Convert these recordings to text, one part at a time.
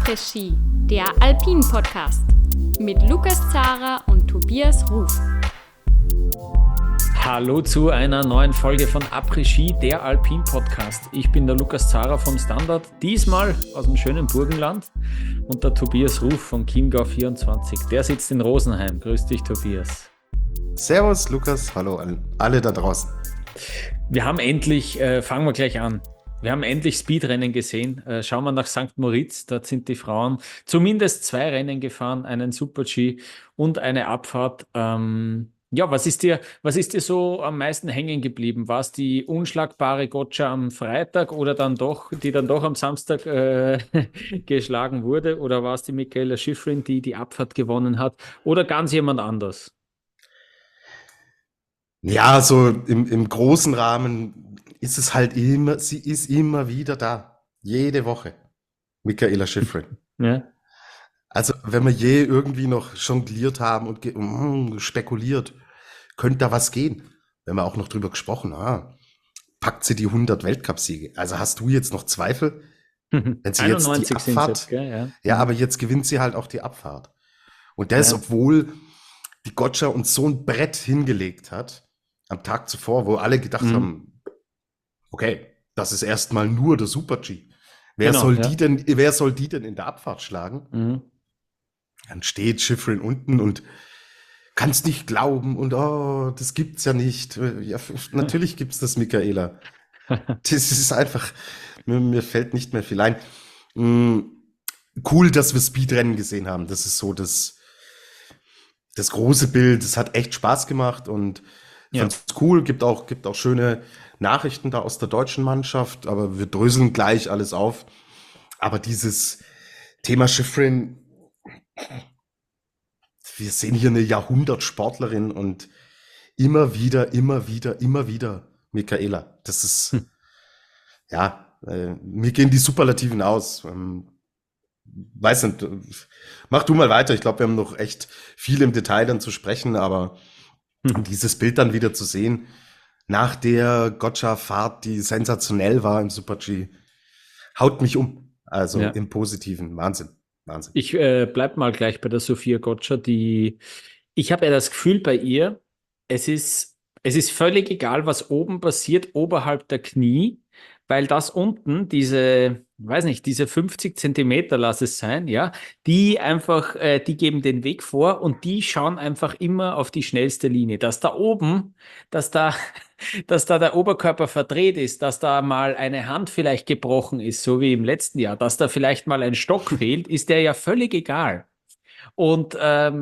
Après-Ski, der Alpin-Podcast mit Lukas Zara und Tobias Ruf. Hallo zu einer neuen Folge von Après-Ski, der Alpin-Podcast. Ich bin der Lukas Zara vom Standard, diesmal aus dem schönen Burgenland, und der Tobias Ruf von Chiemgau24. Der sitzt in Rosenheim. Grüß dich, Tobias. Servus, Lukas. Hallo an alle da draußen. Wir haben endlich, fangen wir gleich an. Wir haben endlich Speedrennen gesehen. Schauen wir nach St. Moritz, dort sind die Frauen zumindest 2 Rennen gefahren, einen Super-G und eine Abfahrt. Was ist dir so am meisten hängen geblieben? War es die unschlagbare Gotcha am Freitag oder die dann doch am Samstag geschlagen wurde? Oder war es die Mikaela Shiffrin, die die Abfahrt gewonnen hat? Oder ganz jemand anders? Ja, so im großen Rahmen ist es halt immer, sie ist immer wieder da. Jede Woche. Mikaela Shiffrin. Ja. Also, wenn wir je irgendwie noch jongliert haben und spekuliert, könnte da was gehen. Wenn wir auch noch drüber gesprochen haben, packt sie die 100 Weltcupsiege. Also hast du jetzt noch Zweifel? Wenn sie jetzt die Abfahrt, jetzt, gell? ja, aber jetzt gewinnt sie halt auch die Abfahrt. Und das, obwohl die Gotcha uns so ein Brett hingelegt hat, am Tag zuvor, wo alle gedacht haben, okay, das ist erstmal nur der Super-G. Wer soll die denn in der Abfahrt schlagen? Dann steht Shiffrin unten und kannst nicht glauben und das gibt's ja nicht. Ja, natürlich gibt's das, Mikaela. Das ist einfach, mir fällt nicht mehr viel ein. Cool, dass wir Speedrennen gesehen haben. Das ist so das große Bild. Es hat echt Spaß gemacht und ich fand's cool. Gibt auch schöne Nachrichten da aus der deutschen Mannschaft, aber wir dröseln gleich alles auf. Aber dieses Thema Shiffrin, wir sehen hier eine Jahrhundertsportlerin und immer wieder Mikaela. Das ist, mir gehen die Superlativen aus. Weiß nicht, mach du mal weiter. Ich glaube, wir haben noch echt viel im Detail dann zu sprechen, aber dieses Bild dann wieder zu sehen, nach der Gotcha-Fahrt, die sensationell war im Super-G, haut mich um. Also im Positiven. Wahnsinn. Ich bleib mal gleich bei der Sophia Gotcha. Ich habe ja das Gefühl bei ihr, es ist völlig egal, was oben passiert, oberhalb der Knie, weil das unten, diese 50 Zentimeter, lass es sein, ja, die einfach, die geben den Weg vor und die schauen einfach immer auf die schnellste Linie. Dass da oben, dass da der Oberkörper verdreht ist, dass da mal eine Hand vielleicht gebrochen ist, so wie im letzten Jahr, dass da vielleicht mal ein Stock fehlt, ist der ja völlig egal. Und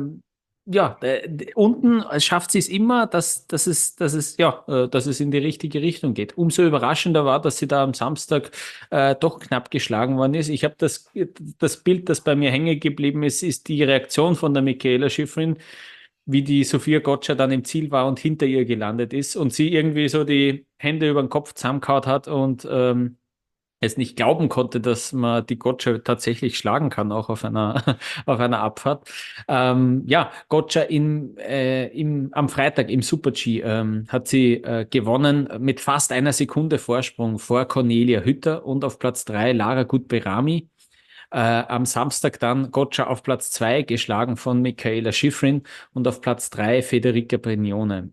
unten schafft sie es immer, dass es in die richtige Richtung geht. Umso überraschender war, dass sie da am Samstag doch knapp geschlagen worden ist. Ich habe das Bild, das bei mir hängen geblieben ist die Reaktion von der Mikaela Shiffrin, wie die Sophia Gotcha dann im Ziel war und hinter ihr gelandet ist und sie irgendwie so die Hände über den Kopf zusammengehauen hat und es nicht glauben konnte, dass man die Gotcha tatsächlich schlagen kann, auch auf einer Abfahrt. Gotcha am Freitag im Super-G hat sie gewonnen mit fast einer Sekunde Vorsprung vor Cornelia Hütter und auf Platz 3 Lara Gut-Berami. Am Samstag dann Gotcha auf Platz 2 geschlagen von Mikaela Shiffrin und auf Platz 3 Federica Brignone.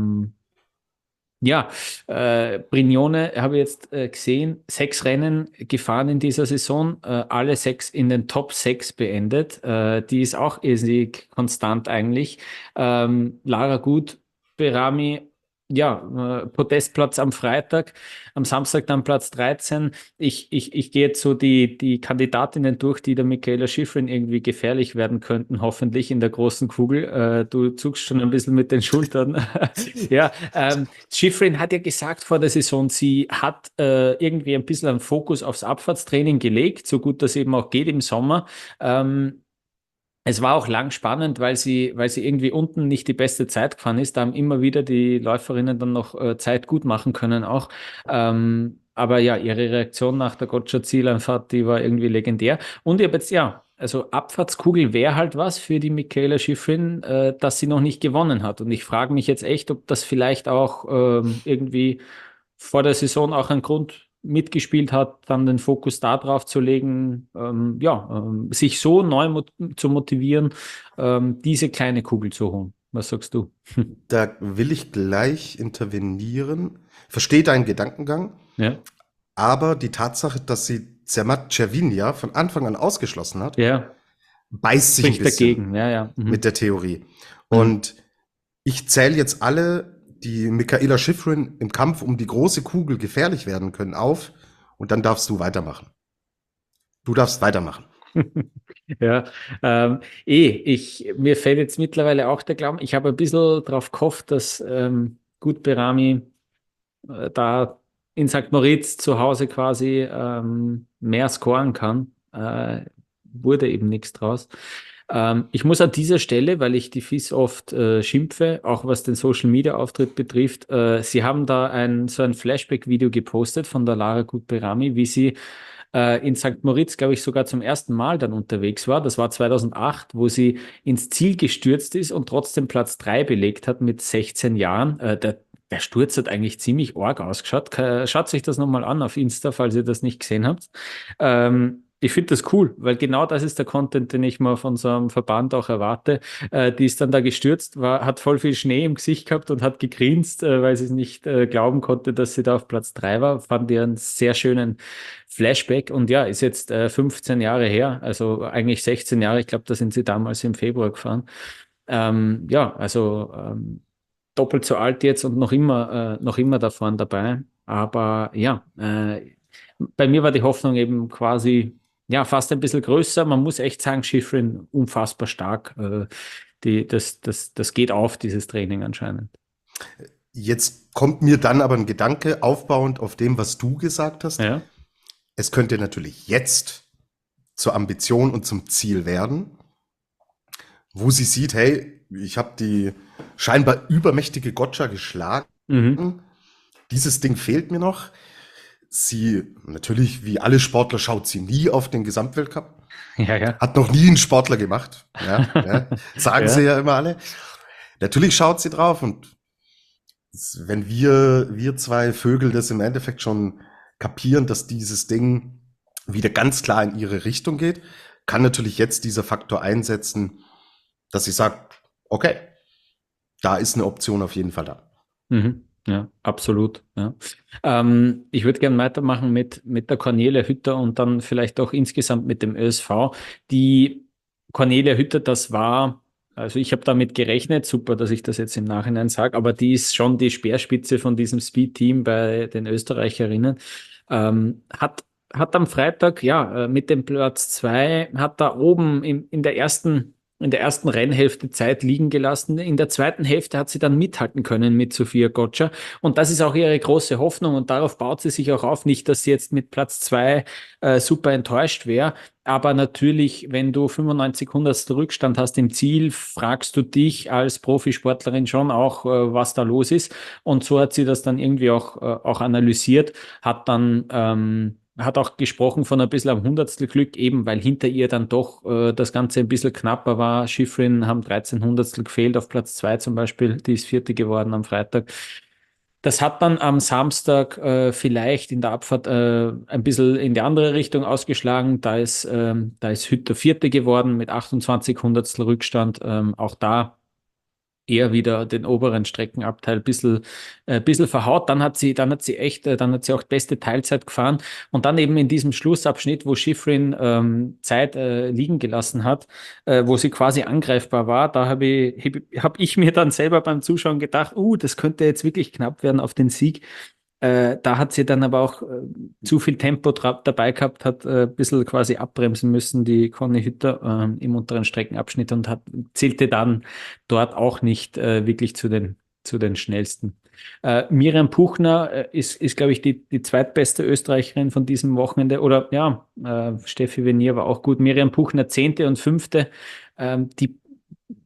Brignone habe ich jetzt gesehen, 6 Rennen gefahren in dieser Saison, alle 6 in den Top 6 beendet. Die ist auch irrsinnig konstant eigentlich. Lara Gut, Berami, Podestplatz am Freitag, am Samstag dann Platz 13. Ich gehe jetzt so die Kandidatinnen durch, die der Mikaela Shiffrin irgendwie gefährlich werden könnten, hoffentlich in der großen Kugel. Du zuckst schon ein bisschen mit den Schultern. Shiffrin hat ja gesagt vor der Saison, sie hat irgendwie ein bisschen einen Fokus aufs Abfahrtstraining gelegt, so gut das eben auch geht im Sommer. Es war auch lang spannend, weil sie irgendwie unten nicht die beste Zeit gefahren ist. Da haben immer wieder die Läuferinnen dann noch Zeit gut machen können auch. Aber ja, ihre Reaktion nach der Gotcha-Zieleinfahrt, die war irgendwie legendär. Und ich habe jetzt, also Abfahrtskugel wäre halt was für die Mikaela Shiffrin, dass sie noch nicht gewonnen hat. Und ich frage mich jetzt echt, ob das vielleicht auch irgendwie vor der Saison auch ein Grund mitgespielt hat, dann den Fokus da drauf zu legen, sich so neu zu motivieren, diese kleine Kugel zu holen. Was sagst du? Da will ich gleich intervenieren. Verstehe deinen Gedankengang, Ja, aber die Tatsache, dass sie Zermatt Cervinia von Anfang an ausgeschlossen hat, ja, beißt sich ein spricht bisschen dagegen. Ja, ja. Mhm. mit der Theorie. Und ich zähle jetzt alle, die Mikaela Shiffrin im Kampf um die große Kugel gefährlich werden können, auf und dann darfst du weitermachen. Du darfst weitermachen. Ja, mir fällt jetzt mittlerweile auch der Glauben, ich habe ein bisschen drauf gehofft, dass Gut Berami da in St. Moritz zu Hause quasi mehr scoren kann. Wurde eben nichts draus. Ich muss an dieser Stelle, weil ich die FIS oft schimpfe, auch was den Social Media Auftritt betrifft, sie haben da so ein Flashback-Video gepostet von der Lara Gut-Berami, wie sie in St. Moritz, glaube ich, sogar zum ersten Mal dann unterwegs war. Das war 2008, wo sie ins Ziel gestürzt ist und trotzdem Platz 3 belegt hat mit 16 Jahren. Der Sturz hat eigentlich ziemlich arg ausgeschaut. Schaut sich das nochmal an auf Insta, falls ihr das nicht gesehen habt. Ich finde das cool, weil genau das ist der Content, den ich mal von so einem Verband auch erwarte. Die ist dann da gestürzt, hat voll viel Schnee im Gesicht gehabt und hat gegrinst, weil sie es nicht glauben konnte, dass sie da auf Platz 3 war. Fand ich einen sehr schönen Flashback und ja, ist jetzt 15 Jahre her, also eigentlich 16 Jahre. Ich glaube, da sind sie damals im Februar gefahren. Doppelt so alt jetzt und noch immer da vorne dabei. Aber ja, bei mir war die Hoffnung eben quasi ja fast ein bisschen größer. Man muss echt sagen, Shiffrin unfassbar stark. Das geht auf, dieses Training anscheinend. Jetzt kommt mir dann aber ein Gedanke, aufbauend auf dem, was du gesagt hast. Ja. Es könnte natürlich jetzt zur Ambition und zum Ziel werden, wo sie sieht, hey, ich habe die scheinbar übermächtige Gotcha geschlagen. Mhm. Dieses Ding fehlt mir noch. Sie, natürlich, wie alle Sportler, schaut sie nie auf den Gesamtweltcup. Ja. Hat noch nie ein Sportler gemacht. Ja. Sagen Ja. sie ja immer alle. Natürlich schaut sie drauf und wenn wir zwei Vögel das im Endeffekt schon kapieren, dass dieses Ding wieder ganz klar in ihre Richtung geht, kann natürlich jetzt dieser Faktor einsetzen, dass sie sagt, okay, da ist eine Option auf jeden Fall da. Mhm. Ja, absolut. Ja. Ich würde gerne weitermachen mit der Cornelia Hütter und dann vielleicht auch insgesamt mit dem ÖSV. Die Cornelia Hütter, also ich habe damit gerechnet, super, dass ich das jetzt im Nachhinein sage, aber die ist schon die Speerspitze von diesem Speed-Team bei den Österreicherinnen. Hat am Freitag, mit dem Platz 2, hat da oben in der ersten Rennhälfte Zeit liegen gelassen. In der zweiten Hälfte hat sie dann mithalten können mit Sophia Gotcha. Und das ist auch ihre große Hoffnung und darauf baut sie sich auch auf. Nicht, dass sie jetzt mit Platz 2 super enttäuscht wäre. Aber natürlich, wenn du 95 Hundertstel Rückstand hast im Ziel, fragst du dich als Profisportlerin schon auch, was da los ist. Und so hat sie das dann irgendwie auch analysiert, hat auch gesprochen von ein bisschen am Hundertstel Glück, eben weil hinter ihr dann doch das Ganze ein bisschen knapper war. Shiffrin haben 13 Hundertstel gefehlt auf Platz 2 zum Beispiel, die ist Vierte geworden am Freitag. Das hat dann am Samstag vielleicht in der Abfahrt ein bisschen in die andere Richtung ausgeschlagen. Da ist Hütter Vierte geworden mit 28 Hundertstel Rückstand. Auch da eher wieder den oberen Streckenabteil ein bisschen verhaut. Dann hat sie auch beste Teilzeit gefahren. Und dann eben in diesem Schlussabschnitt, wo Shiffrin Zeit liegen gelassen hat, wo sie quasi angreifbar war, da hab ich mir dann selber beim Zuschauen gedacht, das könnte jetzt wirklich knapp werden auf den Sieg. Da hat sie dann aber auch zu viel Tempo dabei gehabt, hat ein bisschen quasi abbremsen müssen, die Conny Hütter im unteren Streckenabschnitt und zählte dann dort auch nicht wirklich zu den schnellsten. Miriam Puchner ist glaube ich, die zweitbeste Österreicherin von diesem Wochenende. Oder Steffi Venier war auch gut. Miriam Puchner 10. und 5. Die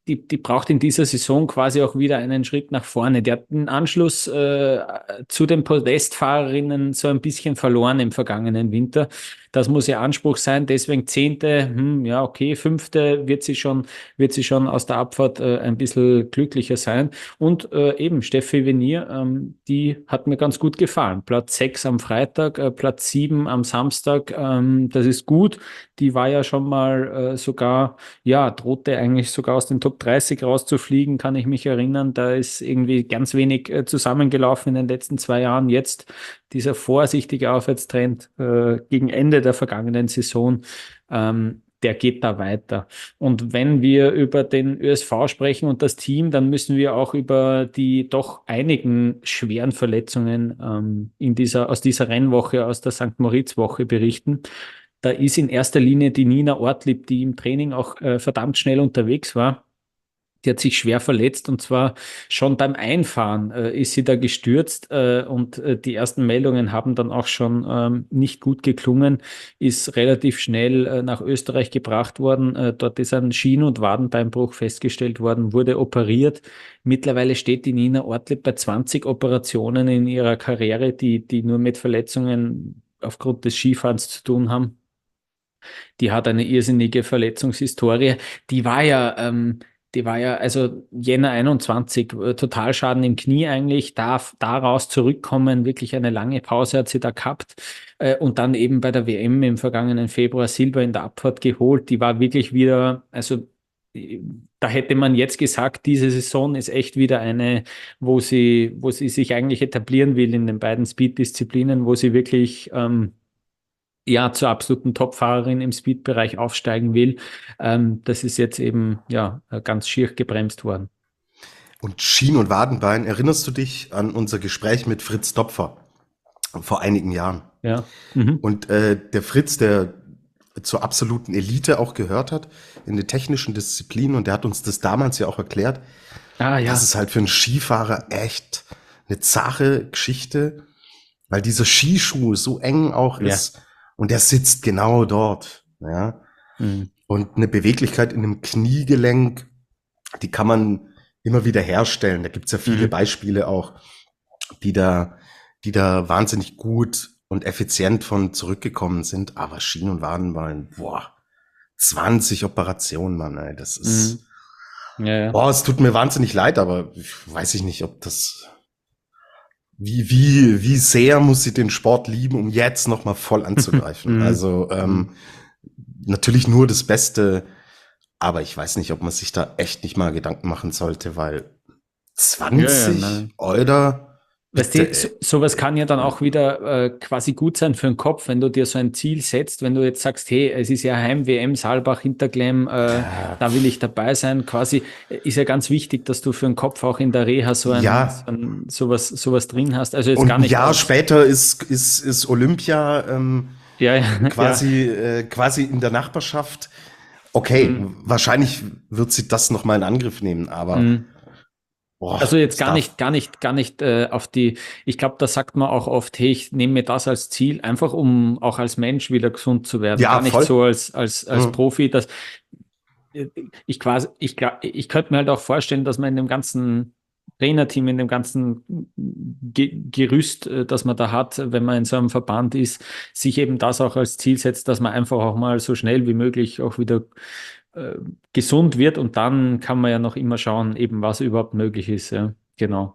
die braucht in dieser Saison quasi auch wieder einen Schritt nach vorne. Die hat den Anschluss zu den Podestfahrerinnen so ein bisschen verloren im vergangenen Winter. Das muss ihr Anspruch sein. Deswegen 10., ja, okay, 5. wird sie schon aus der Abfahrt ein bisschen glücklicher sein. Und eben Steffi Venier, die hat mir ganz gut gefallen. Platz 6 am Freitag, Platz 7 am Samstag, das ist gut. Die war ja schon mal sogar, ja, drohte eigentlich sogar aus den Top 30 rauszufliegen, kann ich mich erinnern. Da ist irgendwie ganz wenig zusammengelaufen in den letzten 2 Jahren. Jetzt dieser vorsichtige Aufwärtstrend gegen Ende der vergangenen Saison, der geht da weiter. Und wenn wir über den ÖSV sprechen und das Team, dann müssen wir auch über die doch einigen schweren Verletzungen aus dieser Rennwoche, aus der St. Moritz-Woche berichten. Da ist in erster Linie die Nina Ortlieb, die im Training auch verdammt schnell unterwegs war. Die hat sich schwer verletzt und zwar schon beim Einfahren ist sie da gestürzt und die ersten Meldungen haben dann auch schon nicht gut geklungen, ist relativ schnell nach Österreich gebracht worden. Dort ist ein Schien- und Wadenbeinbruch festgestellt worden, wurde operiert. Mittlerweile steht die Nina Ortlieb bei 20 Operationen in ihrer Karriere, die nur mit Verletzungen aufgrund des Skifahrens zu tun haben. Die hat eine irrsinnige Verletzungshistorie. Die war ja also Jänner 21, Totalschaden im Knie eigentlich, darf daraus zurückkommen, wirklich eine lange Pause hat sie da gehabt und dann eben bei der WM im vergangenen Februar Silber in der Abfahrt geholt. Die war wirklich wieder, also da hätte man jetzt gesagt, diese Saison ist echt wieder eine, wo sie sich eigentlich etablieren will in den beiden Speed-Disziplinen, wo sie wirklich ja, zur absoluten Topfahrerin im Speed-Bereich aufsteigen will. Das ist jetzt eben ja ganz schier gebremst worden. Und Schien- und Wadenbein, erinnerst du dich an unser Gespräch mit Fritz Dopfer vor einigen Jahren? Ja. Mhm. Und der Fritz, der zur absoluten Elite auch gehört hat, in den technischen Disziplinen, und der hat uns das damals ja auch erklärt, das ist halt für einen Skifahrer echt eine zahre Geschichte, weil dieser Skischuh so eng auch ist. Und der sitzt genau dort, ja. Mhm. Und eine Beweglichkeit in einem Kniegelenk, die kann man immer wieder herstellen. Da gibt's ja viele Beispiele auch, die da wahnsinnig gut und effizient von zurückgekommen sind. Aber Schien- und Wadenbein, 20 Operationen, Mann, ey, das ist, es tut mir wahnsinnig leid, aber weiß ich nicht, ob das, wie sehr muss sie den Sport lieben, um jetzt nochmal voll anzugreifen. Also natürlich nur das Beste, aber ich weiß nicht, ob man sich da echt nicht mal Gedanken machen sollte, weil 20 oder weißt du, sowas kann ja dann auch wieder quasi gut sein für den Kopf, wenn du dir so ein Ziel setzt, wenn du jetzt sagst, hey, es ist ja Heim-WM, Saalbach, Hinterklemm, da will ich dabei sein, quasi ist ja ganz wichtig, dass du für den Kopf auch in der Reha sowas drin hast. Also jetzt und gar nicht ein Jahr später ist Olympia quasi in der Nachbarschaft. Okay, wahrscheinlich wird sie das nochmal in Angriff nehmen, aber also jetzt gar nicht auf die, ich glaube, da sagt man auch oft, hey, ich nehme mir das als Ziel, einfach um auch als Mensch wieder gesund zu werden. Ja, gar nicht voll. so als Profi, dass ich könnte mir halt auch vorstellen, dass man in dem ganzen Trainerteam, in dem ganzen Gerüst, das man da hat, wenn man in so einem Verband ist, sich eben das auch als Ziel setzt, dass man einfach auch mal so schnell wie möglich auch wieder gesund wird und dann kann man ja noch immer schauen, eben was überhaupt möglich ist. Ja, genau.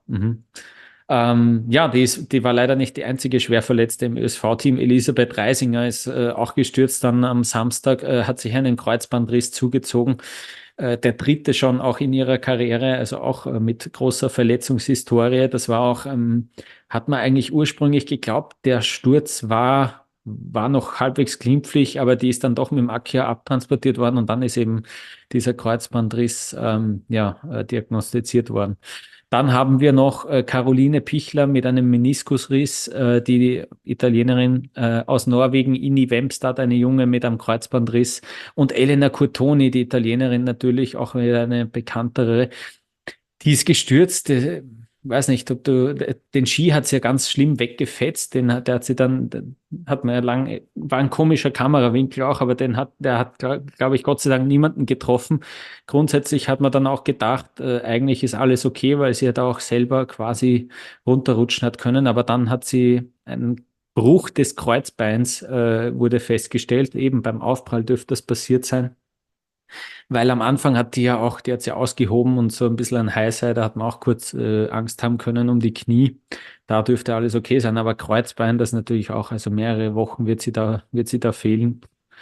Die war leider nicht die einzige Schwerverletzte im ÖSV-Team. Elisabeth Reisinger ist auch gestürzt dann am Samstag, hat sich einen Kreuzbandriss zugezogen. Der dritte schon auch in ihrer Karriere, also auch mit großer Verletzungshistorie. Das war auch, hat man eigentlich ursprünglich geglaubt, der Sturz war noch halbwegs glimpflich, aber die ist dann doch mit dem Akia abtransportiert worden und dann ist eben dieser Kreuzbandriss diagnostiziert worden. Dann haben wir noch Caroline Pichler mit einem Meniskusriss, die Italienerin aus Norwegen, Inni Wemstad, eine Junge mit einem Kreuzbandriss und Elena Curtoni, die Italienerin natürlich, auch wieder eine bekanntere, die ist gestürzt. weiß nicht, ob den Ski hat sie ja ganz schlimm weggefetzt, der hat sie dann, hat man ja lang, war ein komischer Kamerawinkel auch, aber der hat, glaube ich, Gott sei Dank niemanden getroffen. Grundsätzlich hat man dann auch gedacht, eigentlich ist alles okay, weil sie ja da auch selber quasi runterrutschen hat können, aber dann hat sie einen Bruch des Kreuzbeins, wurde festgestellt, eben beim Aufprall dürfte das passiert sein. Weil am Anfang die hat sie ausgehoben und so ein bisschen ein Highside, da hat man auch kurz Angst haben können um die Knie. Da dürfte alles okay sein, aber Kreuzbein, das natürlich auch, also mehrere Wochen wird sie da fehlen.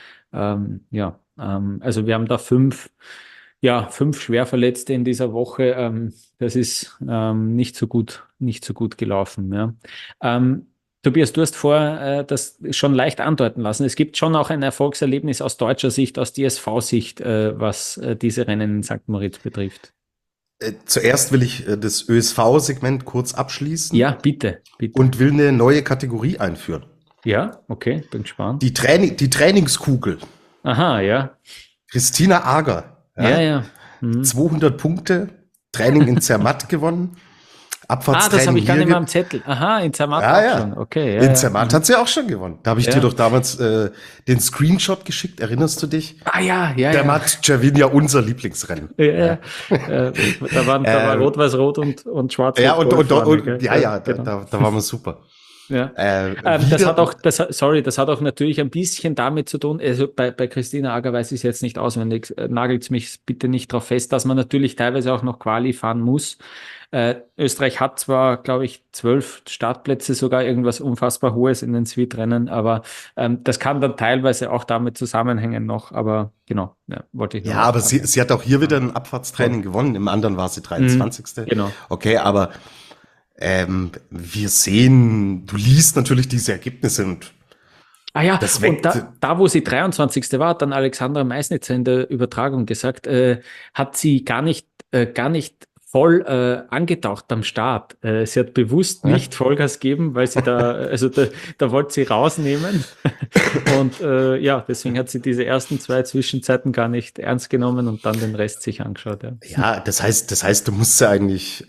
Also wir haben da fünf Schwerverletzte in dieser Woche. Das ist nicht so gut gelaufen. Ja. Tobias, du hast vorher das schon leicht andeuten lassen. Es gibt schon auch ein Erfolgserlebnis aus deutscher Sicht, aus DSV-Sicht, was diese Rennen in St. Moritz betrifft. Zuerst will ich das ÖSV-Segment kurz abschließen. Ja, bitte. Und will eine neue Kategorie einführen. Ja, okay, bin gespannt. Die Trainingskugel. Aha, ja. Christina Ager. Ja. 200 Punkte, Training in Zermatt gewonnen. Abfahrtstraining. Das habe ich gar nicht mehr am Zettel. Aha, in Zermatt auch schon. Okay, in Zermatt hat sie auch schon gewonnen. Da habe ich dir doch damals den Screenshot geschickt. Erinnerst du dich? Ja. Zermatt, Cervinia, unser Lieblingsrennen. Ja. Da war Rot-Weiß-Rot und Schwarz-Rot. Ja, Genau. Da waren wir super. Ja. Das hat auch natürlich ein bisschen damit zu tun, also bei Christina Ager weiß ich es jetzt nicht auswendig, nagelt mich bitte nicht drauf fest, dass man natürlich teilweise auch noch Quali fahren muss. Österreich hat zwar, glaube ich, 12 Startplätze, sogar irgendwas unfassbar Hohes in den Speedrennen, aber das kann dann teilweise auch damit zusammenhängen noch, aber genau, wollte ich noch. Ja, aber sie hat auch hier wieder ein Abfahrtstraining gewonnen, im anderen war sie 23. Genau. Okay, aber wir sehen, du liest natürlich diese Ergebnisse und und da, wo sie 23. war, hat dann Alexandra Meisnitzer in der Übertragung gesagt, hat sie gar nicht voll angetaucht am Start. Sie hat bewusst nicht Vollgas geben, weil sie da wollte sie rausnehmen. Und deswegen hat sie diese ersten 2 Zwischenzeiten gar nicht ernst genommen und dann den Rest sich angeschaut. Ja, das heißt, du musst sie eigentlich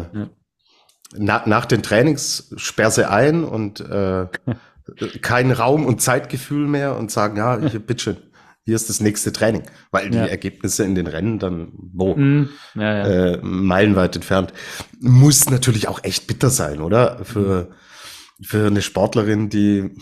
nach den Trainings sperr sie ein und kein Raum- und Zeitgefühl mehr und sagen, bitteschön, hier ist das nächste Training, weil die Ergebnisse in den Rennen dann meilenweit entfernt. Muss natürlich auch echt bitter sein, oder? Für eine Sportlerin, die,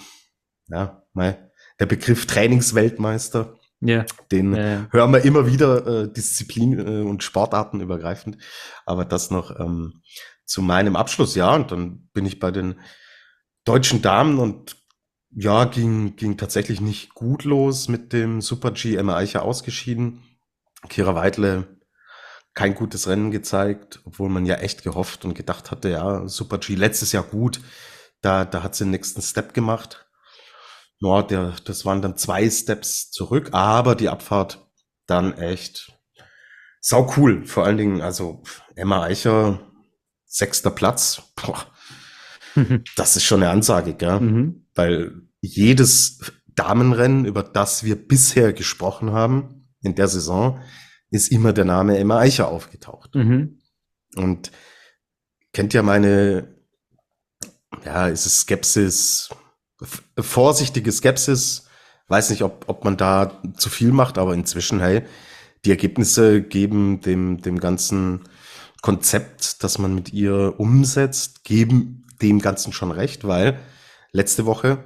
der Begriff Trainingsweltmeister, den hören wir immer wieder, Disziplin- und Sportarten übergreifend, aber das noch zu meinem Abschluss, und dann bin ich bei den deutschen Damen und ging tatsächlich nicht gut los mit dem Super-G. Emma Eicher ausgeschieden. Kira Weidle kein gutes Rennen gezeigt, obwohl man ja echt gehofft und gedacht hatte, Super-G letztes Jahr gut. Da hat sie den nächsten Step gemacht. Das waren dann 2 Steps zurück, aber die Abfahrt dann echt sau cool. Vor allen Dingen, also Emma Eicher, 6. Platz. Das ist schon eine Ansage, gell? Weil jedes Damenrennen, über das wir bisher gesprochen haben in der Saison, ist immer der Name Emma Eicher aufgetaucht. Und kennt ja meine, ist es Skepsis, vorsichtige Skepsis, weiß nicht, ob man da zu viel macht, aber inzwischen, die Ergebnisse geben dem ganzen Konzept, das man mit ihr umsetzt, geben dem Ganzen schon recht, weil letzte Woche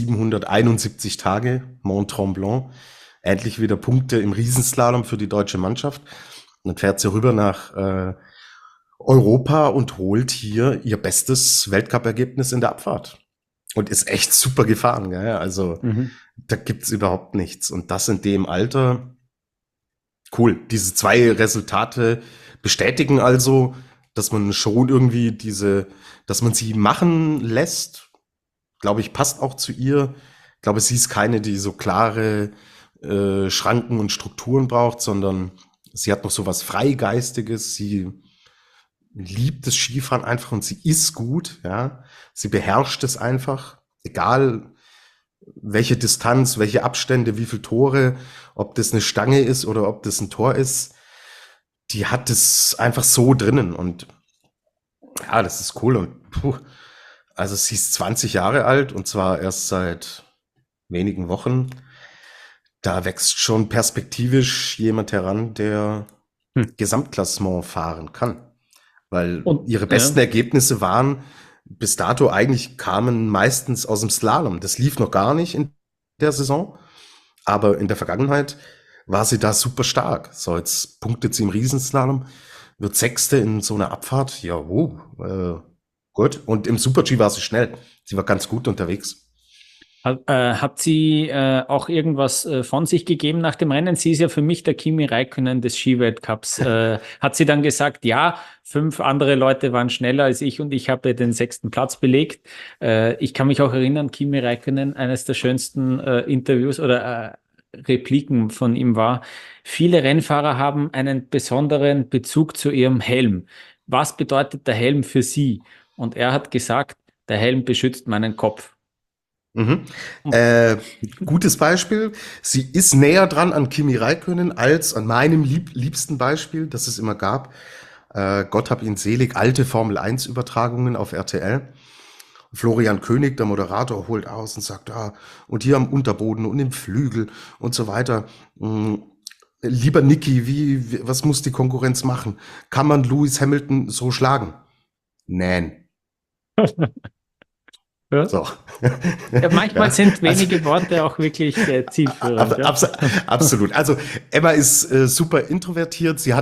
771 Tage, Mont Tremblant, endlich wieder Punkte im Riesenslalom für die deutsche Mannschaft. Und dann fährt sie rüber nach Europa und holt hier ihr bestes Weltcup-Ergebnis in der Abfahrt. Und ist echt super gefahren, gell? Also da gibt's überhaupt nichts. Und das in dem Alter, cool. Diese 2 Resultate bestätigen also, dass man schon irgendwie dass man sie machen lässt, glaube ich, passt auch zu ihr. Ich glaube, sie ist keine, die so klare Schranken und Strukturen braucht, sondern sie hat noch so was Freigeistiges. Sie liebt das Skifahren einfach und sie ist gut, Sie beherrscht es einfach, egal welche Distanz, welche Abstände, wie viele Tore, ob das eine Stange ist oder ob das ein Tor ist. Die hat es einfach so drinnen und Ja, das ist cool und also sie ist 20 Jahre alt und zwar erst seit wenigen Wochen. Da wächst schon perspektivisch jemand heran, der Hm. Gesamtklassement fahren kann. Weil Und ihre besten Ergebnisse waren bis dato eigentlich kamen meistens aus dem Slalom. Das lief noch gar nicht in der Saison, aber in der Vergangenheit war sie da super stark. So, jetzt punktet sie im Riesenslalom, wird Sechste in so einer Abfahrt. Ja, gut. Und im Super-G war sie schnell. Sie war ganz gut unterwegs. Hat sie auch irgendwas von sich gegeben nach dem Rennen? Sie ist ja für mich der Kimi Räikkönen des Skiweltcups. Hat sie dann gesagt, ja, 5 andere Leute waren schneller als ich und ich habe den 6. Platz belegt. Ich kann mich auch erinnern, Kimi Räikkönen, eines der schönsten Interviews oder Repliken von ihm war, viele Rennfahrer haben einen besonderen Bezug zu ihrem Helm. Was bedeutet der Helm für Sie? Und er hat gesagt, der Helm beschützt meinen Kopf. Mhm. Gutes Beispiel. Sie ist näher dran an Kimi Räikkönen als an meinem liebsten Beispiel, das es immer gab. Gott hab ihn selig, alte Formel-1-Übertragungen auf RTL. Florian König, der Moderator, holt aus und sagt, und hier am Unterboden und im Flügel und so weiter. Lieber Niki, was muss die Konkurrenz machen? Kann man Lewis Hamilton so schlagen? Nein. Ja. So. Ja, manchmal sind wenige Worte auch wirklich zielführend. Absolut. Also Emma ist super introvertiert. Sie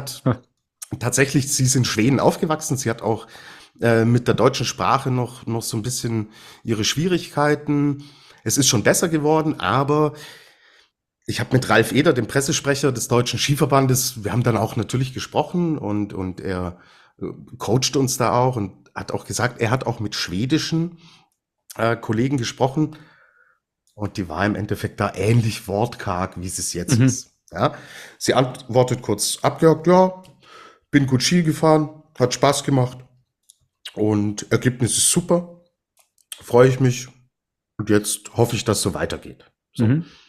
ist in Schweden aufgewachsen. Sie hat auch mit der deutschen Sprache noch so ein bisschen ihre Schwierigkeiten. Es ist schon besser geworden, aber ich habe mit Ralf Eder, dem Pressesprecher des Deutschen Skiverbandes, wir haben dann auch natürlich gesprochen und er coacht uns da auch und hat auch gesagt, er hat auch mit schwedischen Kollegen gesprochen und die war im Endeffekt da ähnlich wortkarg, wie es jetzt ist. Ja? Sie antwortet kurz abgehakt, ja, bin gut Ski gefahren, hat Spaß gemacht und Ergebnis ist super, freue ich mich und jetzt hoffe ich, dass es so weitergeht. So.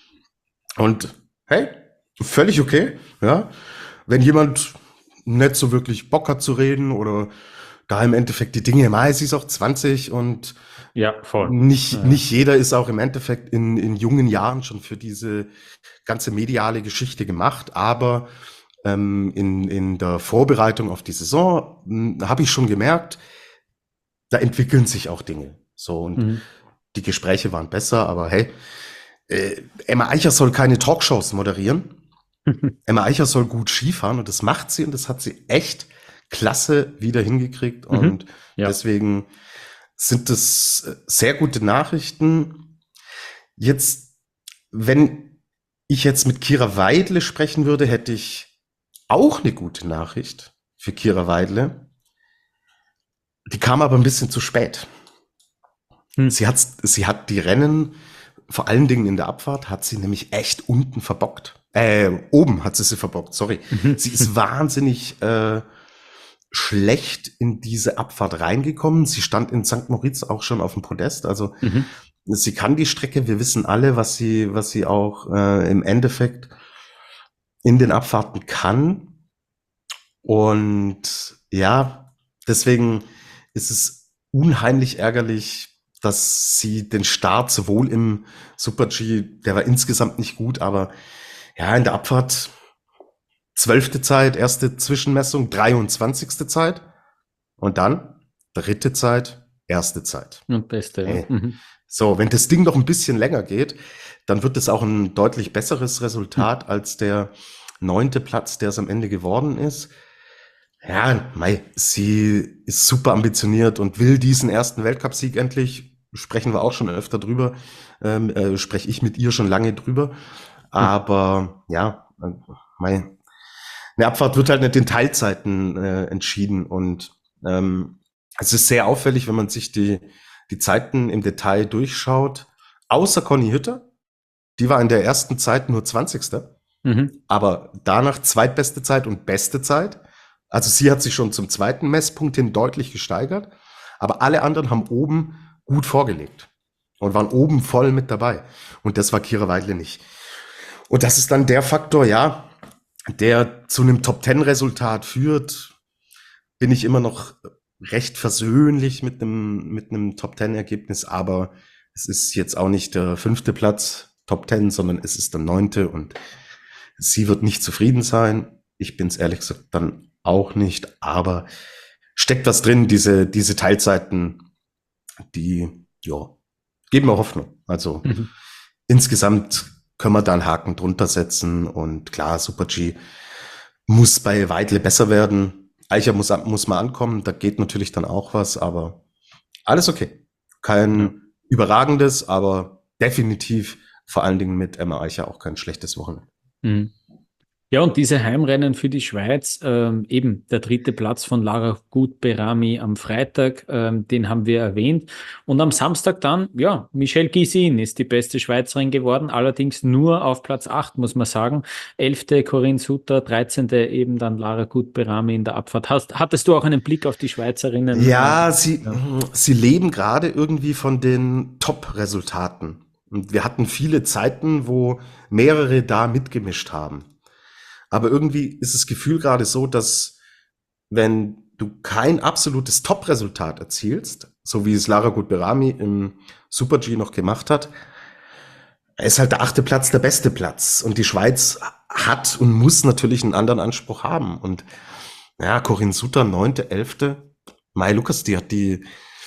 Und hey, völlig okay, ja. Wenn jemand nicht so wirklich Bock hat zu reden oder da im Endeffekt die Dinge, sie ist auch 20 und ja, voll. Nicht jeder ist auch im Endeffekt in jungen Jahren schon für diese ganze mediale Geschichte gemacht, aber in der Vorbereitung auf die Saison habe ich schon gemerkt, da entwickeln sich auch Dinge. So und die Gespräche waren besser, aber hey, Emma Eicher soll keine Talkshows moderieren. Emma Eicher soll gut Skifahren und das macht sie und das hat sie echt klasse wieder hingekriegt und deswegen sind das sehr gute Nachrichten. Jetzt, wenn ich jetzt mit Kira Weidle sprechen würde, hätte ich auch eine gute Nachricht für Kira Weidle. Die kam aber ein bisschen zu spät. Sie hat die Rennen, vor allen Dingen in der Abfahrt, hat sie nämlich echt unten verbockt. Oben hat sie verbockt, sorry. Sie ist wahnsinnig schlecht in diese Abfahrt reingekommen. Sie stand in St. Moritz auch schon auf dem Podest. Also sie kann die Strecke. Wir wissen alle, was sie auch im Endeffekt in den Abfahrten kann. Und ja, deswegen ist es unheimlich ärgerlich, dass sie den Start sowohl im Super-G, der war insgesamt nicht gut, aber ja, in der Abfahrt 12. Zeit, erste Zwischenmessung, 23. Zeit und dann 3. Zeit, 1. Zeit. Und beste. So, wenn das Ding noch ein bisschen länger geht, dann wird es auch ein deutlich besseres Resultat als der 9. Platz, der es am Ende geworden ist. Ja, sie ist super ambitioniert und will diesen ersten Weltcupsieg endlich. Sprechen wir auch schon öfter drüber. Spreche ich mit ihr schon lange drüber. Aber ja, eine Abfahrt wird halt nicht in Teilzeiten entschieden und es ist sehr auffällig, wenn man sich die Zeiten im Detail durchschaut. Außer Conny Hütter, die war in der ersten Zeit nur 20. Aber danach zweitbeste Zeit und beste Zeit. Also sie hat sich schon zum zweiten Messpunkt hin deutlich gesteigert, aber alle anderen haben oben gut vorgelegt und waren oben voll mit dabei. Und das war Kira Weidle nicht. Und das ist dann der Faktor, ja, der zu einem Top-10-Resultat führt, bin ich immer noch recht versöhnlich mit einem Top-10-Ergebnis, aber es ist jetzt auch nicht der 5. Platz Top 10, sondern es ist der 9. und sie wird nicht zufrieden sein. Ich bin es ehrlich gesagt dann auch nicht, aber steckt was drin, diese Teilzeiten, die, ja, geben mir Hoffnung. Also insgesamt können wir da einen Haken drunter setzen und klar, Super G muss bei Weidle besser werden. Eicher muss mal ankommen, da geht natürlich dann auch was, aber alles okay. Kein überragendes, aber definitiv vor allen Dingen mit Emma Eicher auch kein schlechtes Wochenende. Mhm. Ja, und diese Heimrennen für die Schweiz, eben der 3. Platz von Lara Gut-Berami am Freitag, den haben wir erwähnt. Und am Samstag dann, ja, Michelle Gysin ist die beste Schweizerin geworden, allerdings nur auf Platz 8, muss man sagen. 11. Corinne Sutter, 13. eben dann Lara Gut-Berami in der Abfahrt. Hattest du auch einen Blick auf die Schweizerinnen? Ja, sie leben gerade irgendwie von den Top-Resultaten. Und wir hatten viele Zeiten, wo mehrere da mitgemischt haben. Aber irgendwie ist das Gefühl gerade so, dass wenn du kein absolutes Top-Resultat erzielst, so wie es Lara Gut-Berami im Super-G noch gemacht hat, ist halt der 8. Platz der beste Platz. Und die Schweiz hat und muss natürlich einen anderen Anspruch haben. Und ja, Corinne Sutter, 9., 11. Mai Lukas, die hat die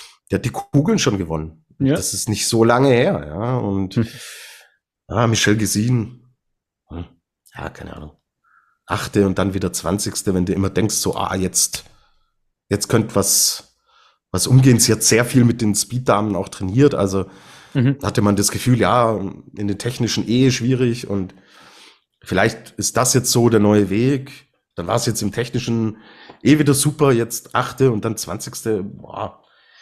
Kugeln schon gewonnen. Ja. Das ist nicht so lange her. Ja. Und Michelle Gysin, ja, keine Ahnung. 8. und dann wieder 20. Wenn du immer denkst, so, jetzt könnte was umgehen. Sie hat sehr viel mit den Speeddamen auch trainiert, also hatte man das Gefühl, ja, in den technischen schwierig und vielleicht ist das jetzt so der neue Weg. Dann war es jetzt im technischen wieder super, jetzt 8. und dann 20. Boah.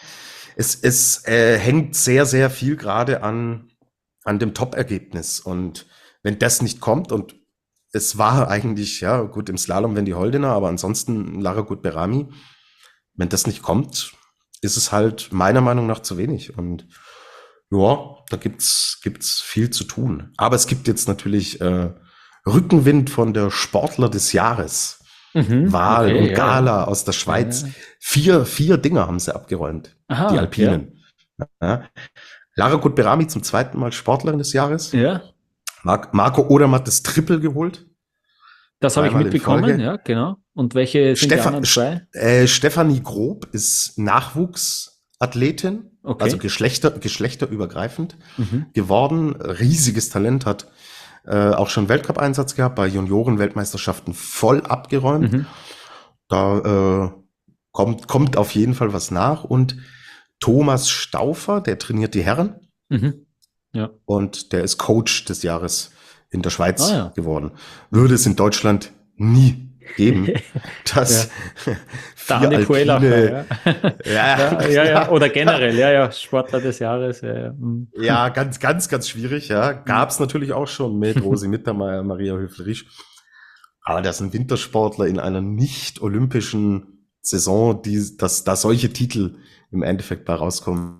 Es hängt sehr, sehr viel gerade an dem Top-Ergebnis und wenn das nicht kommt und es war eigentlich, ja gut, im Slalom Wendy Holdener, aber ansonsten Lara Gut-Berami. Wenn das nicht kommt, ist es halt meiner Meinung nach zu wenig. Und ja, da gibt's viel zu tun. Aber es gibt jetzt natürlich Rückenwind von der Sportler des Jahres. Wahl und Gala aus der Schweiz. Ja. Vier Dinger haben sie abgeräumt, die Alpinen. Ja. Lara Gut-Berami zum 2. Mal Sportlerin des Jahres. Ja. Marco Odermatt das Triple geholt. Das habe ich mitbekommen, ja, genau. Und welche sind die anderen 2? Stefanie Grob ist Nachwuchsathletin, also geschlechterübergreifend geworden. Riesiges Talent, hat auch schon Weltcup-Einsatz gehabt, bei Junioren-Weltmeisterschaften voll abgeräumt. Da kommt auf jeden Fall was nach. Und Thomas Stauffer, der trainiert die Herren. Ja. Und der ist Coach des Jahres in der Schweiz geworden. Würde es in Deutschland nie geben, dass der Andi Puelacher, ja. Oder generell, Sportler des Jahres. Ja, ganz, ganz, ganz schwierig, ja. Gab es natürlich auch schon mit Rosi Mittermeier, Maria Höfel-Riesch. Aber das sind Wintersportler in einer nicht-olympischen Saison, dass da solche Titel im Endeffekt bei rauskommen.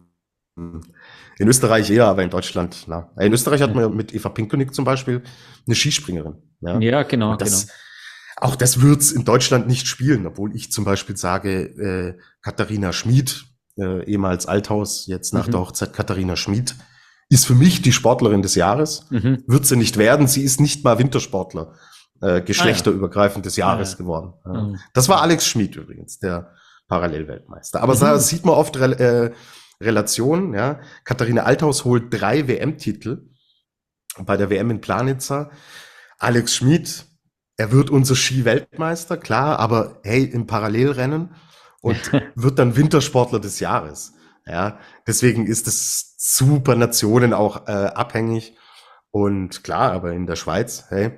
In Österreich eher, aber in Deutschland, na. In Österreich hat man mit Eva Pinkelnick zum Beispiel eine Skispringerin. Ja, genau, Auch das wird's in Deutschland nicht spielen, obwohl ich zum Beispiel sage, Katharina Schmid, ehemals Althaus, jetzt nach der Hochzeit Katharina Schmid, ist für mich die Sportlerin des Jahres. Wird sie nicht werden, sie ist nicht mal Wintersportler, geschlechterübergreifend des Jahres geworden. Ja. Das war Alex Schmid übrigens, der Parallelweltmeister. Aber da sieht man oft Relation, ja. Katharina Althaus holt 3 WM-Titel bei der WM in Planitza. Alex Schmid, er wird unser Ski-Weltmeister, klar, aber hey, im Parallelrennen und wird dann Wintersportler des Jahres. Ja, deswegen ist es super Nationen auch abhängig. Und klar, aber in der Schweiz, hey,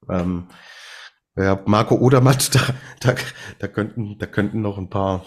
Marco Odermatt, da könnten noch ein paar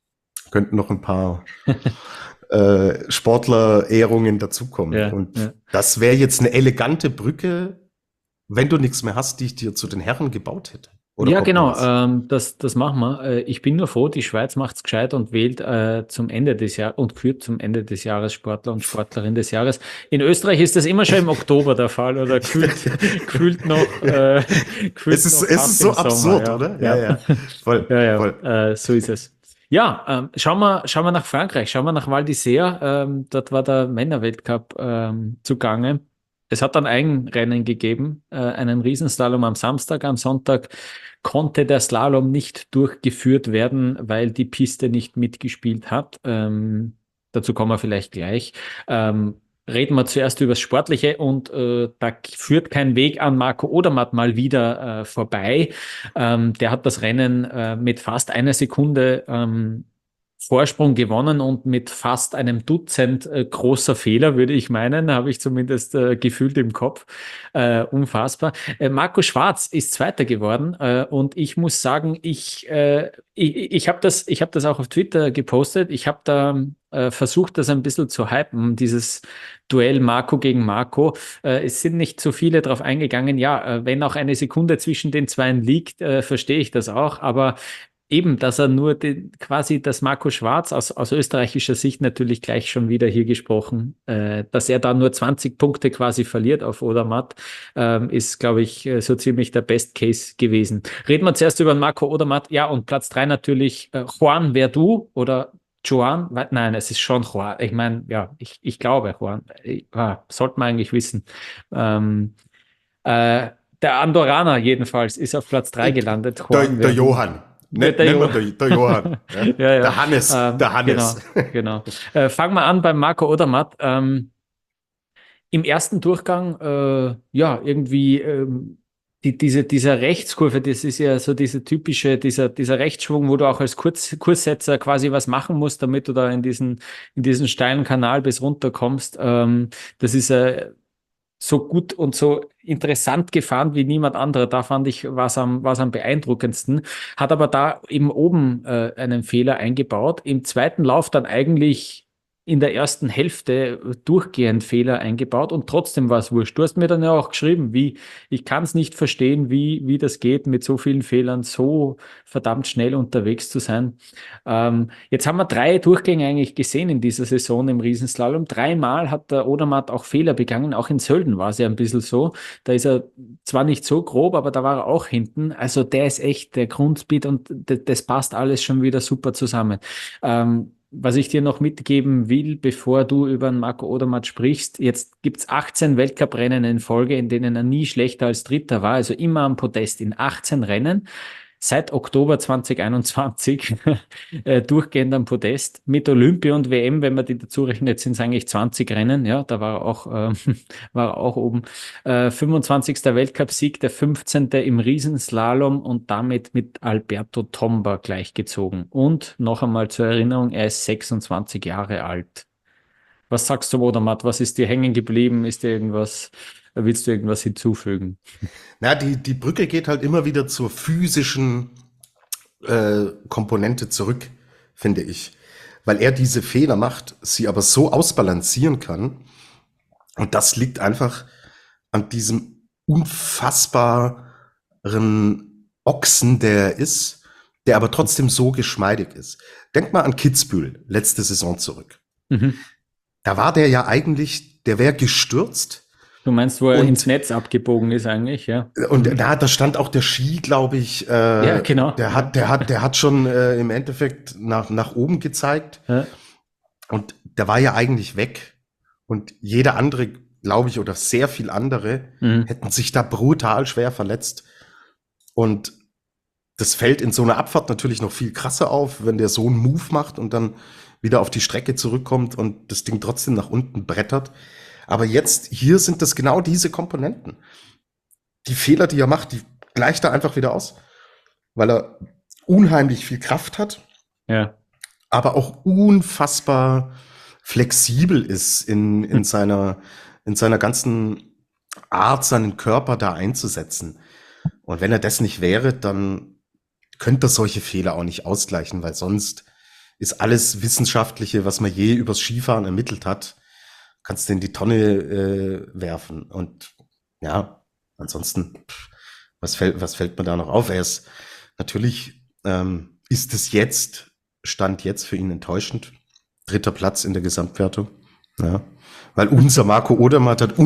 Sportler-Ehrungen dazukommen. Ja, und das wäre jetzt eine elegante Brücke, wenn du nichts mehr hast, die ich dir zu den Herren gebaut hätte. Oder ja, genau, das machen wir. Ich bin nur froh, die Schweiz macht's gescheit und wählt zum Ende des Jahres und kürt zum Ende des Jahres Sportler und Sportlerin des Jahres. In Österreich ist das immer schon im Oktober der Fall, oder kühlt noch. Es ist so absurd, oder? Ja. Voll. So ist es. Schauen wir nach Frankreich, schauen wir nach Val d'Isère. Dort war der Männerweltcup zugange. Es hat dann ein Rennen gegeben, einen Riesenslalom am Samstag. Am Sonntag konnte der Slalom nicht durchgeführt werden, weil die Piste nicht mitgespielt hat. Dazu kommen wir vielleicht gleich. Reden wir zuerst über das Sportliche und da führt kein Weg an Marco Odermatt mal wieder vorbei. Der hat das Rennen mit fast einer Sekunde Vorsprung gewonnen und mit fast einem Dutzend großer Fehler, würde ich meinen, habe ich zumindest gefühlt im Kopf. Unfassbar. Marco Schwarz ist Zweiter geworden und ich muss sagen, ich habe das auch auf Twitter gepostet. Ich habe da versucht, das ein bisschen zu hypen, dieses Duell Marco gegen Marco. Es sind nicht so viele drauf eingegangen. Ja, wenn auch eine Sekunde zwischen den Zweien liegt, verstehe ich das auch, aber eben, dass er nur quasi das Marco Schwarz aus österreichischer Sicht natürlich gleich schon wieder hier gesprochen, dass er da nur 20 Punkte quasi verliert auf Odermatt, ist, glaube ich, so ziemlich der Best Case gewesen. Reden wir zuerst über Marco Odermatt. Ja, und Platz 3 natürlich Juan Verdu oder Joan. Nein, es ist schon Juan. Ich meine, ja, ich glaube Juan. Sollte man eigentlich wissen. Der Andorraner jedenfalls ist auf Platz 3 gelandet. Der Johann. Der Johann. Ja. Ja. Der Hannes. Der Hannes. Genau. Fangen wir an beim Marco Odermatt. Im ersten Durchgang, irgendwie dieser Rechtskurve, das ist ja so dieser Rechtsschwung, wo du auch als Kurssetzer quasi was machen musst, damit du da in diesen steilen Kanal bis runter kommst. Das ist so gut und so interessant gefahren wie niemand anderer. Da fand ich, war's am beeindruckendsten. Hat aber da eben oben einen Fehler eingebaut. Im zweiten Lauf dann eigentlich in der ersten Hälfte durchgehend Fehler eingebaut und trotzdem war es wurscht. Du hast mir dann ja auch geschrieben, ich kann es nicht verstehen, wie das geht, mit so vielen Fehlern so verdammt schnell unterwegs zu sein. Jetzt haben wir 3 Durchgänge eigentlich gesehen in dieser Saison im Riesenslalom. 3-mal hat der Odermatt auch Fehler begangen. Auch in Sölden war es ja ein bisschen so. Da ist er zwar nicht so grob, aber da war er auch hinten. Also der ist echt der Grundspeed und das passt alles schon wieder super zusammen. Was ich dir noch mitgeben will, bevor du über den Marco Odermatt sprichst, jetzt gibt's 18 Weltcuprennen in Folge, in denen er nie schlechter als Dritter war, also immer am Podest in 18 Rennen. Seit Oktober 2021 durchgehend am Podest. Mit Olympia und WM, wenn man die dazu rechnet, sind es eigentlich 20 Rennen. Ja, da war er auch oben. 25. Weltcupsieg, der 15. im Riesenslalom und damit mit Alberto Tomba gleichgezogen. Und noch einmal zur Erinnerung, er ist 26 Jahre alt. Was sagst du, Odermatt? Was ist dir hängen geblieben? Willst du irgendwas hinzufügen? Na, die Brücke geht halt immer wieder zur physischen Komponente zurück, finde ich. Weil er diese Fehler macht, sie aber so ausbalancieren kann. Und das liegt einfach an diesem unfassbaren Ochsen, der er ist, der aber trotzdem so geschmeidig ist. Denk mal an Kitzbühel, letzte Saison zurück. Mhm. Da war der ja eigentlich, der wäre gestürzt. Du meinst, wo er ins Netz abgebogen ist eigentlich, ja? Und da stand auch der Ski, glaube ich. Ja, genau. Der hat schon im Endeffekt nach oben gezeigt. Ja. Und der war ja eigentlich weg. Und jeder andere, glaube ich, oder sehr viel andere, hätten sich da brutal schwer verletzt. Und das fällt in so einer Abfahrt natürlich noch viel krasser auf, wenn der so einen Move macht und dann wieder auf die Strecke zurückkommt und das Ding trotzdem nach unten brettert. Aber jetzt, hier sind das genau diese Komponenten. Die Fehler, die er macht, die gleicht er einfach wieder aus, weil er unheimlich viel Kraft hat, ja, aber auch unfassbar flexibel ist in seiner ganzen Art, seinen Körper da einzusetzen. Und wenn er das nicht wäre, dann könnte er solche Fehler auch nicht ausgleichen, weil sonst ist alles Wissenschaftliche, was man je übers Skifahren ermittelt hat, kannst du in die Tonne werfen. Und ja, ansonsten, was fällt mir da noch auf? Er ist natürlich, ist es Stand jetzt für ihn enttäuschend. 3. Platz in der Gesamtwertung. Ja. Weil unser Marco Odermatt hat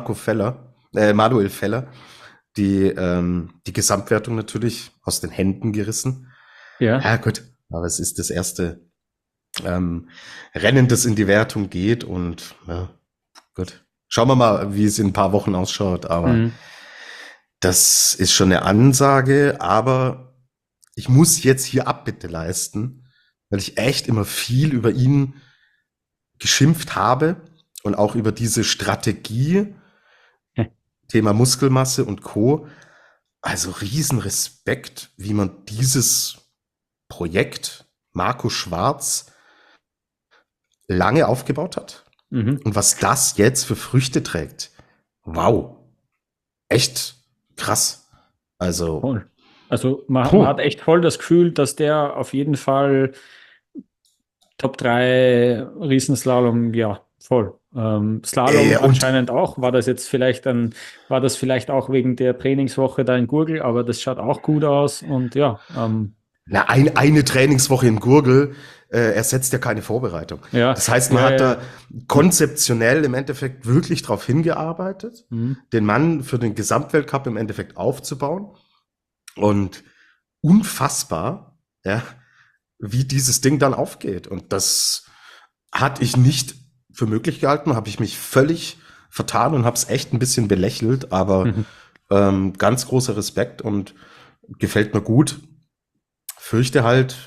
Manuel Feller, die Gesamtwertung natürlich aus den Händen gerissen. Ja. Ja, gut. Aber es ist das erste Rennen, das in die Wertung geht und ja, gut. Schauen wir mal, wie es in ein paar Wochen ausschaut, aber das ist schon eine Ansage, aber ich muss jetzt hier Abbitte leisten, weil ich echt immer viel über ihn geschimpft habe und auch über diese Strategie, Thema Muskelmasse und Co. Also Riesenrespekt, wie man dieses Projekt Marco Schwarz lange aufgebaut hat und was das jetzt für Früchte trägt. Wow. Echt krass. Also, Voll. Also man hat echt voll das Gefühl, dass der auf jeden Fall Top 3 Riesenslalom, ja, voll. Slalom anscheinend auch. War das vielleicht auch wegen der Trainingswoche da in Gurgel, aber das schaut auch gut aus und ja. eine Trainingswoche in Gurgel ersetzt ja keine Vorbereitung. Ja, das heißt, man hat da konzeptionell im Endeffekt wirklich drauf hingearbeitet, den Mann für den Gesamtweltcup im Endeffekt aufzubauen. Und unfassbar, ja, wie dieses Ding dann aufgeht. Und das hatte ich nicht für möglich gehalten, habe ich mich völlig vertan und habe es echt ein bisschen belächelt, aber ganz großer Respekt und gefällt mir gut. Fürchte halt,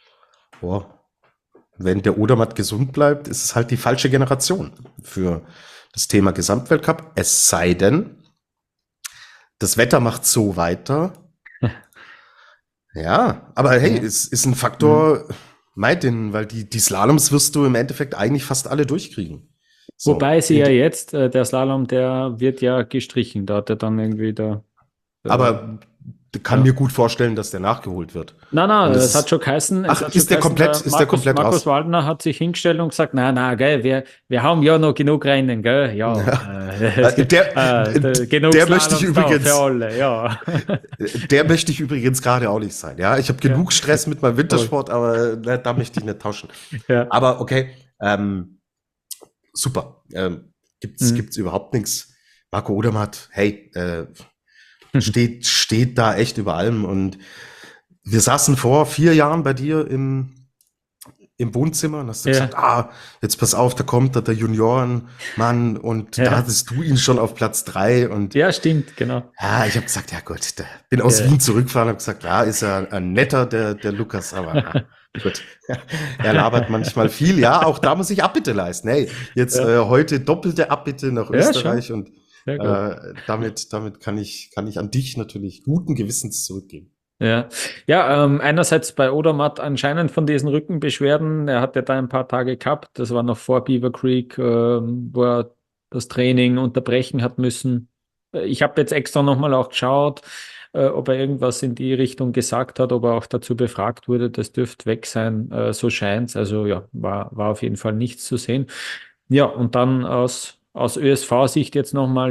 wenn der Odermatt gesund bleibt, ist es halt die falsche Generation für das Thema Gesamtweltcup. Es sei denn, das Wetter macht so weiter. Ja, aber hey, es ist ein Faktor, weil die Slaloms wirst du im Endeffekt eigentlich fast alle durchkriegen. So. Wobei sie ja jetzt, der Slalom, der wird ja gestrichen, da hat er dann irgendwie da. Aber kann mir gut vorstellen, dass der nachgeholt wird. Nein, es hat schon geheißen. Ist der komplett raus? Markus Waldner hat sich hingestellt und gesagt, gell, wir haben ja noch genug Rennen, gell, ja. Der möchte ich übrigens für alle, ja. Der möchte ich übrigens gerade auch nicht sein, ja. Ich habe genug Stress mit meinem Wintersport, aber da möchte ich nicht tauschen. Ja. Aber okay, super. Gibt's überhaupt nichts. Marco Odermatt, hey, steht da echt über allem. Und wir saßen vor 4 Jahren bei dir im Wohnzimmer und hast du gesagt, jetzt pass auf, da kommt der Juniorenmann und da hattest du ihn schon auf Platz 3 und ja, stimmt, genau. Ja, ich habe gesagt, ja gut, bin aus Wien zurückgefahren und habe gesagt, ja, ist ja ein netter, der Lukas, aber gut. Er labert manchmal viel, ja, auch da muss ich Abbitte leisten. Hey, jetzt heute doppelte Abbitte nach Österreich und damit kann ich an dich natürlich guten Gewissens zurückgeben. Ja, einerseits bei Odermatt anscheinend von diesen Rückenbeschwerden, er hat ja da ein paar Tage gehabt, das war noch vor Beaver Creek, wo er das Training unterbrechen hat müssen. Ich habe jetzt extra nochmal auch geschaut, ob er irgendwas in die Richtung gesagt hat, ob er auch dazu befragt wurde, das dürfte weg sein, so scheint's. Also ja, war auf jeden Fall nichts zu sehen. Ja, und dann aus ÖSV-Sicht jetzt nochmal,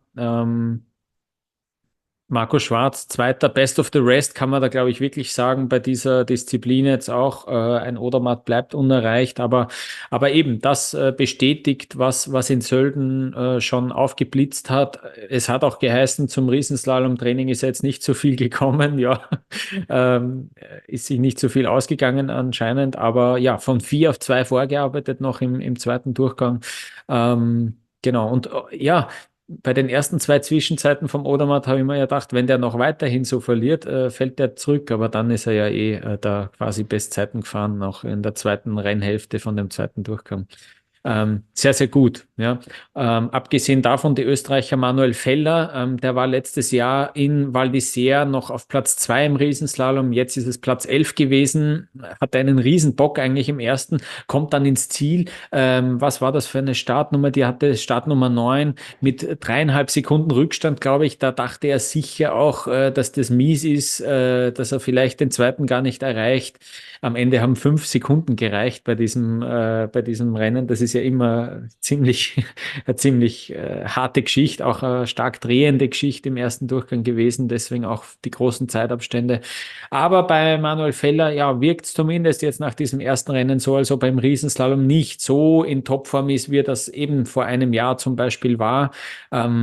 Marco Schwarz, zweiter Best of the Rest, kann man da, glaube ich, wirklich sagen, bei dieser Disziplin jetzt auch. Ein Odermatt bleibt unerreicht, aber eben, das bestätigt, was in Sölden schon aufgeblitzt hat. Es hat auch geheißen, zum Riesenslalom-Training ist jetzt nicht so viel gekommen, ist sich nicht so viel ausgegangen anscheinend, aber ja, von 4 auf 2 vorgearbeitet noch im zweiten Durchgang. Genau, und bei den ersten 2 Zwischenzeiten vom Odermatt habe ich mir ja gedacht, wenn der noch weiterhin so verliert, fällt der zurück. Aber dann ist er ja da quasi Bestzeiten gefahren, noch in der zweiten Rennhälfte von dem zweiten Durchgang. Sehr, sehr gut. Ja. Abgesehen davon, die Österreicher Manuel Feller, der war letztes Jahr in Val d'Isère noch auf Platz 2 im Riesenslalom. Jetzt ist es Platz 11 gewesen, hat einen Riesenbock eigentlich im ersten, kommt dann ins Ziel. Was war das für eine Startnummer? Die hatte Startnummer 9 mit 3,5 Sekunden Rückstand, glaube ich. Da dachte er sicher auch, dass das mies ist, dass er vielleicht den zweiten gar nicht erreicht. Am Ende haben 5 Sekunden gereicht bei diesem Rennen. Das ist ja immer ziemlich harte Geschichte, auch eine stark drehende Geschichte im ersten Durchgang gewesen, deswegen auch die großen Zeitabstände. Aber bei Manuel Feller, wirkt es zumindest jetzt nach diesem ersten Rennen so, als ob er im Riesenslalom nicht so in Topform ist, wie er das eben vor einem Jahr zum Beispiel war.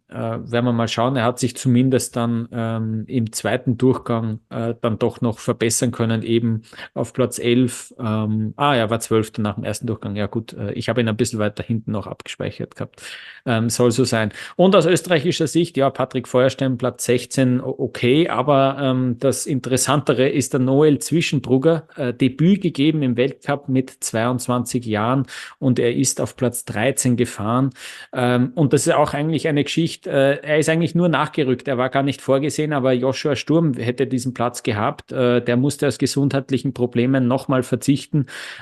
werden wir mal schauen. Er hat sich zumindest dann im zweiten Durchgang dann doch noch verbessern können, eben auf Platz 11. Er war 12. nach dem ersten Durchgang. Ja gut, ich habe ihn ein bisschen weiter hinten noch abgespeichert gehabt. Soll so sein. Und aus österreichischer Sicht, ja, Patrick Feuerstein, Platz 16, okay, aber das Interessantere ist der Noel Zwischenbrugger, Debüt gegeben im Weltcup mit 22 Jahren und er ist auf Platz 13 gefahren. Und das ist auch eigentlich eine Geschichte, er ist eigentlich nur nachgerückt, er war gar nicht vorgesehen, aber Joshua Sturm hätte diesen Platz gehabt. Der musste aus gesundheitlichen Problemen nochmal verzichten,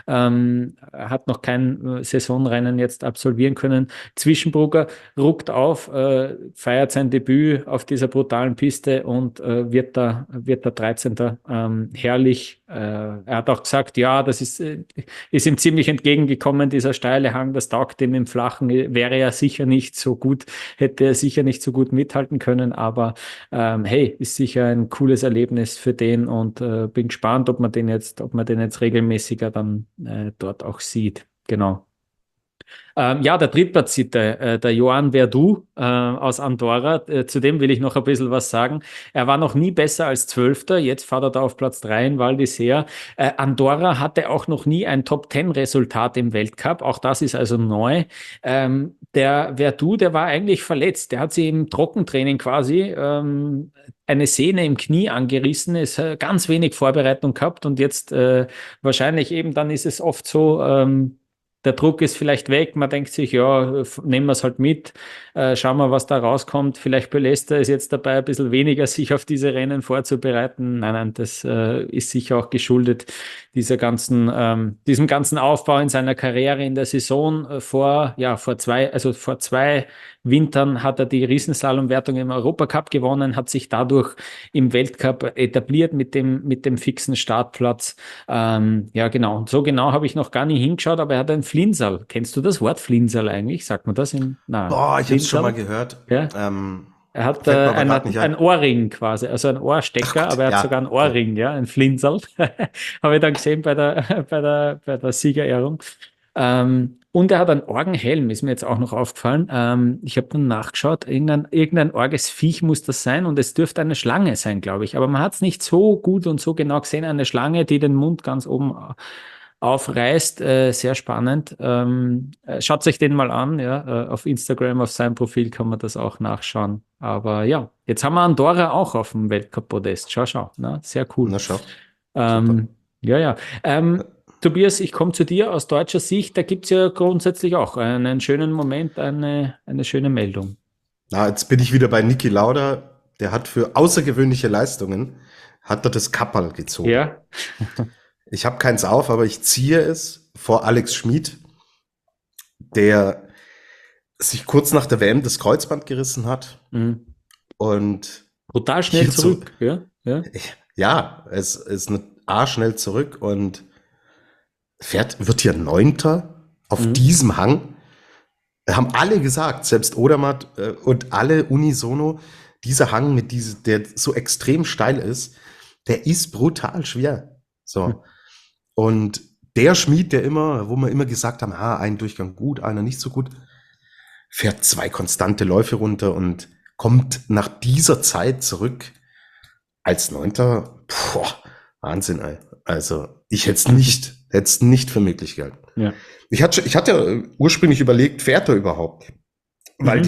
hat noch kein Saisonrennen jetzt absolvieren können. Zwischenbrugger ruckt auf, feiert sein Debüt auf dieser brutalen Piste und wird da 13. Herrlich. Er hat auch gesagt, ja, das ist ihm ziemlich entgegengekommen, dieser steile Hang, das taugt ihm im Flachen, wäre er sicher nicht so gut, hätte er sicher nicht so gut mithalten können, aber hey, ist sicher ein cooles Erlebnis für den und bin gespannt, ob man den jetzt regelmäßiger dann dort auch sieht. Genau. Der Drittplatzierte, der Joan Verdu aus Andorra, zu dem will ich noch ein bisschen was sagen. Er war noch nie besser als 12. Jetzt fährt er da auf Platz 3 in Val d'Isère. Andorra hatte auch noch nie ein Top-10-Resultat im Weltcup. Auch das ist also neu. Der Verdu, der war eigentlich verletzt. Der hat sich im Trockentraining quasi eine Sehne im Knie angerissen, ist ganz wenig Vorbereitung gehabt und jetzt wahrscheinlich eben, dann ist es oft so, der Druck ist vielleicht weg, man denkt sich, ja, nehmen wir es halt mit, schauen wir, was da rauskommt. Vielleicht belässt er es jetzt dabei, ein bisschen weniger sich auf diese Rennen vorzubereiten. Nein, das ist sicher auch geschuldet diesem ganzen Aufbau in seiner Karriere in der Saison. Vor zwei Wintern hat er die Riesenslalomwertung im Europacup gewonnen, hat sich dadurch im Weltcup etabliert mit dem fixen Startplatz. Genau. Und so genau habe ich noch gar nicht hingeschaut, aber er hat ein Flinsal. Kennst du das Wort Flinsal eigentlich? Sagt man das im? Nein. Boah, ich habe es schon mal gehört. Ja. Er hat ein Ohrring quasi, also ein Ohrstecker, aber er hat sogar ein Ohrring, ja, ein Flinsal. Habe ich dann gesehen bei der Siegerehrung. Und er hat einen Orgenhelm, ist mir jetzt auch noch aufgefallen. Ich habe dann nachgeschaut, irgendein orges Viech muss das sein und es dürfte eine Schlange sein, glaube ich. Aber man hat es nicht so gut und so genau gesehen. Eine Schlange, die den Mund ganz oben aufreißt, sehr spannend. Schaut euch den mal an, ja, auf Instagram, auf seinem Profil kann man das auch nachschauen. Aber ja, jetzt haben wir Andorra auch auf dem Weltcup-Podest. Schau, ne? Sehr cool. Na schau. Tobias, ich komme zu dir aus deutscher Sicht. Da gibt es ja grundsätzlich auch einen schönen Moment, eine schöne Meldung. Na, jetzt bin ich wieder bei Niki Lauda. Der hat für außergewöhnliche Leistungen, hat er das Kapperl gezogen. Ja. Ich habe keins auf, aber ich ziehe es vor Alex Schmid, der sich kurz nach der WM das Kreuzband gerissen hat. Mhm. Und brutal schnell zurück. Ja, es ist schnell zurück und wird hier 9. auf diesem Hang. Haben alle gesagt, selbst Odermatt und alle unisono, dieser Hang der so extrem steil ist, der ist brutal schwer. So. Und der Schmied, wo wir immer gesagt haben, einen Durchgang gut, einer nicht so gut, fährt 2 konstante Läufe runter und kommt nach dieser Zeit zurück als 9. Wahnsinn, ey. Also ich hätte es nicht für möglich gehalten. Ja. Ich hatte ursprünglich überlegt, fährt er überhaupt? Weil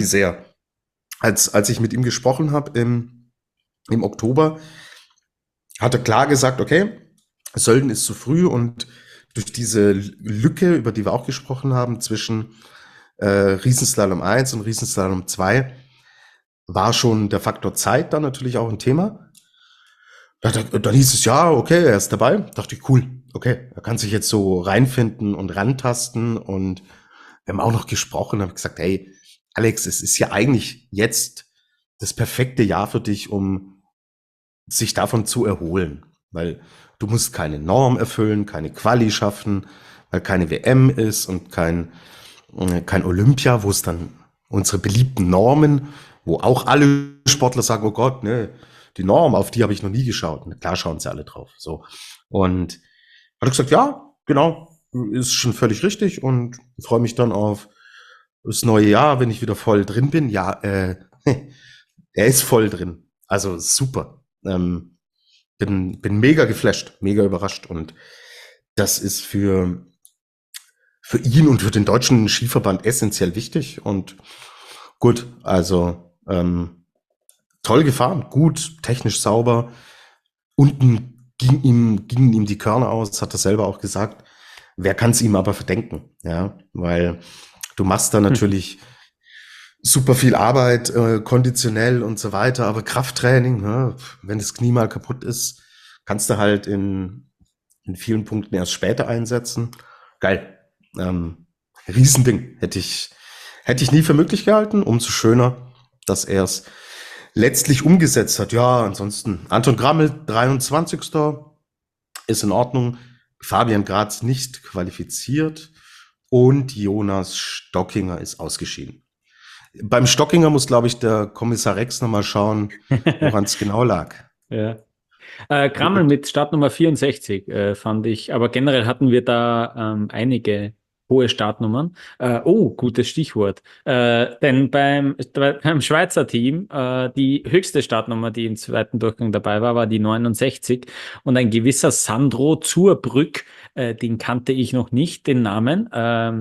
als ich mit ihm gesprochen habe im Oktober, hat er klar gesagt, okay, Sölden ist zu früh und durch diese Lücke, über die wir auch gesprochen haben, zwischen Riesenslalom 1 und Riesenslalom 2, war schon der Faktor Zeit dann natürlich auch ein Thema. Dann hieß es, ja, okay, er ist dabei. Dachte ich, cool, okay, er kann sich jetzt so reinfinden und rantasten. Und wir haben auch noch gesprochen, habe gesagt, hey, Alex, es ist ja eigentlich jetzt das perfekte Jahr für dich, um sich davon zu erholen. Weil du musst keine Norm erfüllen, keine Quali schaffen, weil keine WM ist und kein Olympia, wo es dann unsere beliebten Normen, wo auch alle Sportler sagen, oh Gott, ne, die Norm, auf die habe ich noch nie geschaut. Und klar schauen sie alle drauf. So. Und hat er gesagt, ja, genau, ist schon völlig richtig und freue mich dann auf das neue Jahr, wenn ich wieder voll drin bin. Ja, er ist voll drin. Also super. Bin mega geflasht, mega überrascht. Und das ist für ihn und für den deutschen Skiverband essentiell wichtig. Und gut, also toll gefahren, gut, technisch sauber. Unten gingen ihm die Körner aus, hat er selber auch gesagt. Wer kann es ihm aber verdenken? Ja, weil du machst da natürlich super viel Arbeit, konditionell und so weiter, aber Krafttraining, ne, wenn das Knie mal kaputt ist, kannst du halt in vielen Punkten erst später einsetzen. Geil. Riesending. Hätte ich nie für möglich gehalten. Umso schöner, dass er es letztlich umgesetzt hat. Ja, ansonsten Anton Grammel, 23. ist in Ordnung. Fabian Graz nicht qualifiziert und Jonas Stockinger ist ausgeschieden. Beim Stockinger muss, glaube ich, der Kommissar Rex nochmal schauen, woran es genau lag. Ja. Grammel mit Startnummer 64 fand ich, aber generell hatten wir da einige hohe Startnummern. Gutes Stichwort. Denn beim Schweizer Team, die höchste Startnummer, die im zweiten Durchgang dabei war, war die 69 und ein gewisser Sandro Zurbrück, den kannte ich noch nicht, den Namen.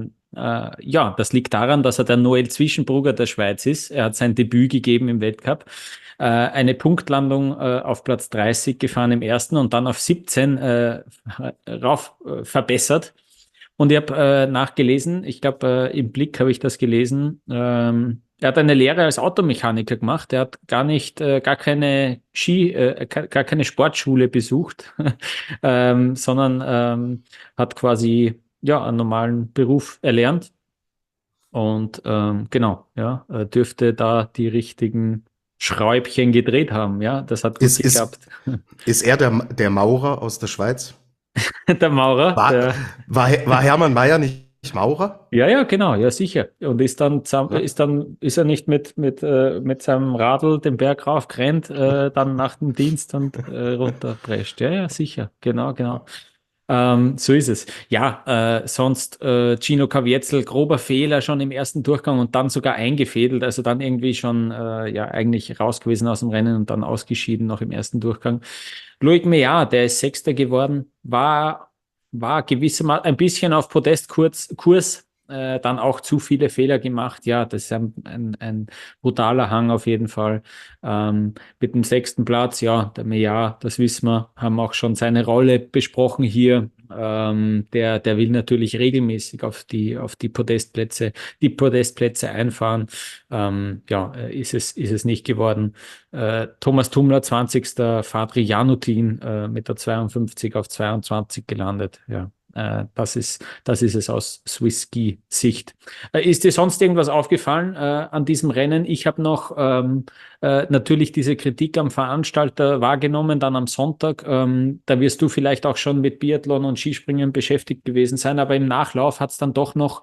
Ja, das liegt daran, dass er der Noel Zwischenbrugger der Schweiz ist. Er hat sein Debüt gegeben im Weltcup. Eine Punktlandung auf Platz 30 gefahren im ersten und dann auf 17 verbessert. Und ich habe nachgelesen, ich glaube, im Blick habe ich das gelesen, er hat eine Lehre als Automechaniker gemacht. Er hat gar keine gar keine Sportschule besucht, sondern hat quasi ja einen normalen Beruf erlernt. Und genau, ja, dürfte da die richtigen Schräubchen gedreht haben. Ja, das hat gut geklappt. Ist er der Maurer aus der Schweiz? Der Maurer. War Hermann Mayer nicht Maurer? Ja, genau, ja, sicher. Und ist er nicht mit seinem Radl den Berg raufgerannt, dann nach dem Dienst und runterprescht. Ja, sicher. Genau. So ist es. Ja, sonst Gino Caviezel, grober Fehler schon im ersten Durchgang und dann sogar eingefädelt, also dann irgendwie schon eigentlich raus gewesen aus dem Rennen und dann ausgeschieden noch im ersten Durchgang. Loic Meillard, der ist Sechster geworden, war gewissermaßen ein bisschen auf Podestkurs, dann auch zu viele Fehler gemacht. Ja, das ist ein brutaler Hang auf jeden Fall. Mit dem 6. Platz, ja, der Meillard, das wissen wir, haben auch schon seine Rolle besprochen hier. Der will natürlich regelmäßig auf die Podestplätze einfahren. Ist es nicht geworden. Thomas Tummler, 20. Fadri Janutin mit der 52 auf 22 gelandet. Ja. Das ist es aus Swiss Ski Sicht. Ist dir sonst irgendwas aufgefallen an diesem Rennen? Ich habe noch natürlich diese Kritik am Veranstalter wahrgenommen, dann am Sonntag. Da wirst du vielleicht auch schon mit Biathlon und Skispringen beschäftigt gewesen sein, aber im Nachlauf hat es dann doch noch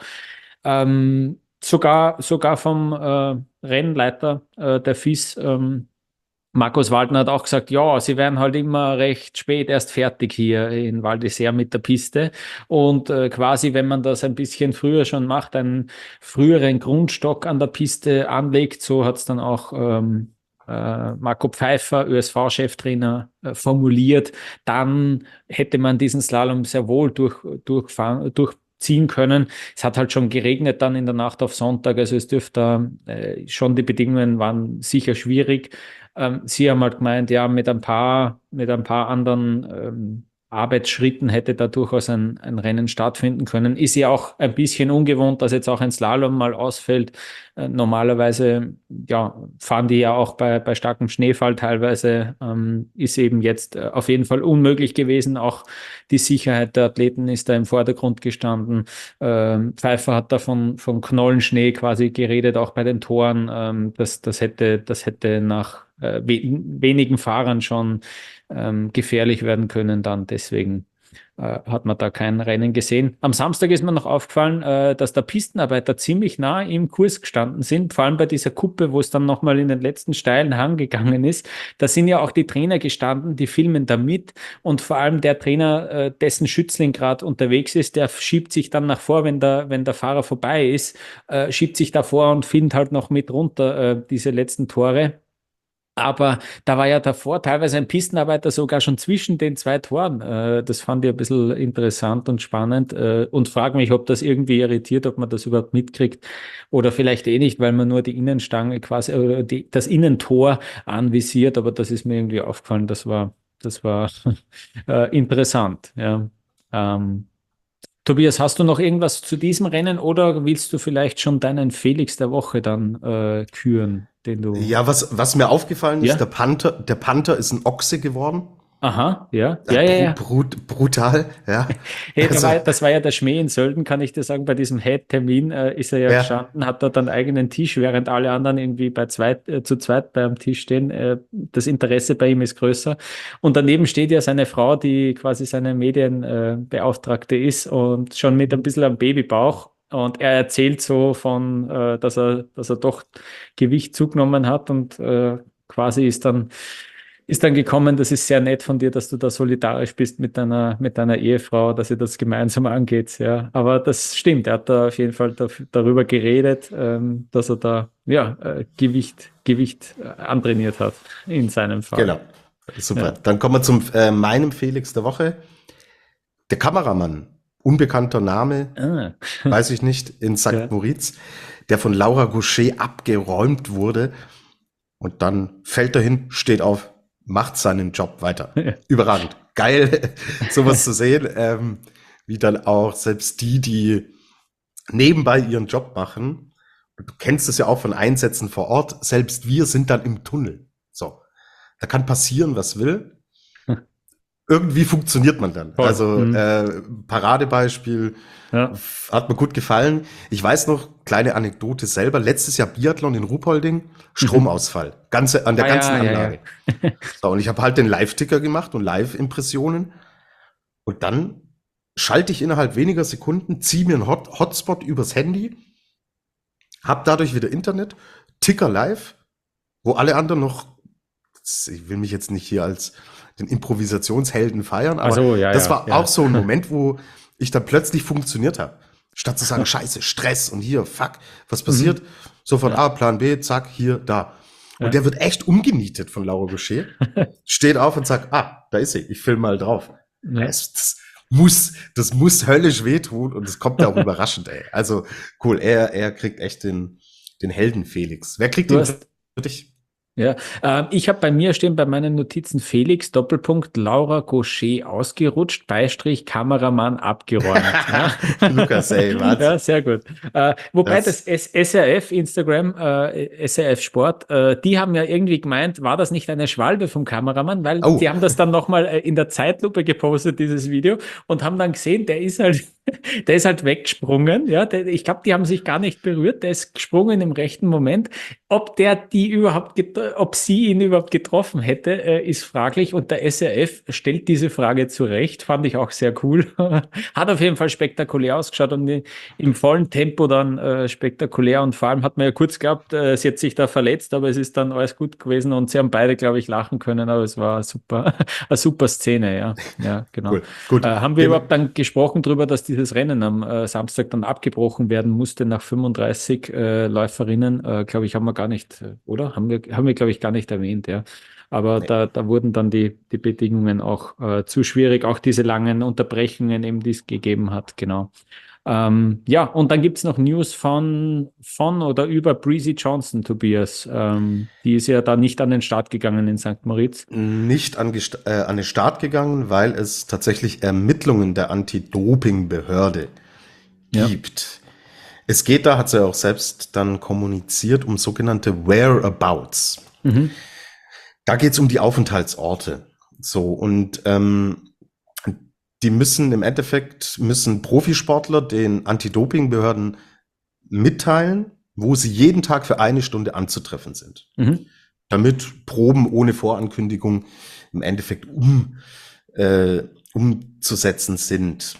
sogar vom Rennleiter der FIS, Markus Waldner hat auch gesagt, ja, sie werden halt immer recht spät erst fertig hier in Val d'Isère mit der Piste und quasi, wenn man das ein bisschen früher schon macht, einen früheren Grundstock an der Piste anlegt, so hat es dann auch Marco Pfeiffer, ÖSV-Cheftrainer, formuliert, dann hätte man diesen Slalom sehr wohl durchziehen können. Es hat halt schon geregnet dann in der Nacht auf Sonntag, also es dürfte schon, die Bedingungen waren sicher schwierig. Sie haben halt gemeint, ja, mit ein paar anderen Arbeitsschritten hätte da durchaus ein Rennen stattfinden können. Ist ja auch ein bisschen ungewohnt, dass jetzt auch ein Slalom mal ausfällt. Normalerweise, ja, fahren die ja auch bei starkem Schneefall teilweise. Ist eben jetzt auf jeden Fall unmöglich gewesen. Auch die Sicherheit der Athleten ist da im Vordergrund gestanden. Pfeiffer hat da von Knollenschnee quasi geredet, auch bei den Toren. Das hätte nach wenigen Fahrern schon gefährlich werden können dann. Deswegen hat man da kein Rennen gesehen. Am Samstag ist mir noch aufgefallen, dass da Pistenarbeiter ziemlich nah im Kurs gestanden sind, vor allem bei dieser Kuppe, wo es dann nochmal in den letzten steilen Hang gegangen ist. Da sind ja auch die Trainer gestanden, die filmen da mit und vor allem der Trainer, dessen Schützling gerade unterwegs ist, der schiebt sich dann nach vor, wenn der Fahrer vorbei ist, schiebt sich da vor und filmt halt noch mit runter diese letzten Tore. Aber da war ja davor teilweise ein Pistenarbeiter sogar schon zwischen den zwei Toren. Das fand ich ein bisschen interessant und spannend und frage mich, ob das irgendwie irritiert, ob man das überhaupt mitkriegt oder vielleicht eh nicht, weil man nur die Innenstange quasi, das Innentor anvisiert. Aber das ist mir irgendwie aufgefallen. Das war interessant. Ja. Tobias, hast du noch irgendwas zu diesem Rennen oder willst du vielleicht schon deinen Felix der Woche dann küren, den du... Ja, was mir aufgefallen ist, Ja? der Panther ist ein Ochse geworden. Aha, ja. Brutal, ja. Hey, Also, das war ja der Schmäh in Sölden, kann ich dir sagen. Bei diesem Head-Termin ist er ja ja, gestanden, hat dort einen eigenen Tisch, während alle anderen irgendwie zu zweit beim Tisch stehen. Das Interesse bei ihm ist größer. Und daneben steht ja seine Frau, die quasi seine Medienbeauftragte ist und schon mit ein bisschen am Babybauch. Und er erzählt so von, dass er doch Gewicht zugenommen hat und quasi ist dann gekommen, das ist sehr nett von dir, dass du da solidarisch bist mit deiner Ehefrau, dass ihr das gemeinsam angeht, ja. Aber das stimmt, er hat da auf jeden Fall darüber geredet, dass er da, Gewicht antrainiert hat, in seinem Fall. genau. Super. Ja. Dann kommen wir zum meinem Felix der Woche. Der Kameramann, unbekannter Name, weiß ich nicht, in St. Ja. Moritz, der von Laura Gaucher abgeräumt wurde und dann fällt er hin, steht auf, macht seinen Job weiter. Ja. Überragend. Geil, sowas zu sehen, wie dann auch selbst die nebenbei ihren Job machen. Und du kennst es ja auch von Einsätzen vor Ort. Selbst wir sind dann im Tunnel. So. Da kann passieren, was will. Irgendwie funktioniert man dann. Voll. Also, Paradebeispiel, Ja. hat mir gut gefallen. Ich weiß noch, kleine Anekdote selber. Letztes Jahr Biathlon in Ruhpolding, Stromausfall. An der ganzen Anlage. So, und ich habe halt den Live-Ticker gemacht und Live-Impressionen. Und dann schalte ich innerhalb weniger Sekunden, ziehe mir einen Hotspot übers Handy, hab dadurch wieder Internet, Ticker live, wo alle anderen noch, ich will mich jetzt nicht hier als den Improvisationshelden feiern, aber So, das war ja. auch so ein Moment, wo ich dann plötzlich funktioniert habe. Statt zu sagen, scheiße, Stress und hier, fuck, was passiert? Sofort Plan B, zack, hier, da. Und der wird echt umgenietet von Laura Gaucher. Steht auf und sagt, da ist sie, ich film mal drauf. Ja. Das muss höllisch wehtun und es kommt ja auch überraschend, ey. Also cool, er kriegt echt den Helden Felix. Wer kriegt Du den hast- für dich? Ja, ich habe bei mir stehen bei meinen Notizen Felix, Doppelpunkt, Laura Gaucher ausgerutscht, Beistrich, Kameramann abgeräumt. Ja. Lukas, ey, was? Ja, sehr gut. Wobei Das- das SRF, Instagram, SRF Sport, die haben ja irgendwie gemeint, war das nicht eine Schwalbe vom Kameramann, weil Oh. die haben das dann nochmal in der Zeitlupe gepostet, dieses Video, und haben dann gesehen, der ist halt weggesprungen, ja, ich glaube, die haben sich gar nicht berührt, der ist gesprungen im rechten Moment. Ob sie ihn überhaupt getroffen hätte, ist fraglich, und der SRF stellt diese Frage zurecht, fand ich auch sehr cool. Hat auf jeden Fall spektakulär ausgeschaut und im vollen Tempo dann spektakulär, und vor allem hat man ja kurz geglaubt, sie hat sich da verletzt, aber es ist dann alles gut gewesen und sie haben beide, glaube ich, lachen können, aber es war eine super Szene, ja, genau. Cool. Gut. Haben wir überhaupt dann gesprochen darüber, dass dieses Rennen am Samstag dann abgebrochen werden musste nach 35 Läuferinnen? Glaube ich, haben wir gar nicht, oder? Haben wir, glaube ich, gar nicht erwähnt, ja. Aber Nee. da wurden dann die Bedingungen auch zu schwierig, auch diese langen Unterbrechungen eben, die es gegeben hat, genau. Ja, und dann gibt's noch News von oder über Breezy Johnson, Tobias. Die ist ja da nicht an den Start gegangen in St. Moritz. Nicht an den Start gegangen, weil es tatsächlich Ermittlungen der Anti-Doping-Behörde gibt. Es geht da, hat sie auch selbst dann kommuniziert, um sogenannte Whereabouts. Da geht es um die Aufenthaltsorte. So, und die müssen im Endeffekt, Profisportler den Anti-Doping-Behörden mitteilen, wo sie jeden Tag für 1 Stunde anzutreffen sind. Damit Proben ohne Vorankündigung im Endeffekt umzusetzen sind,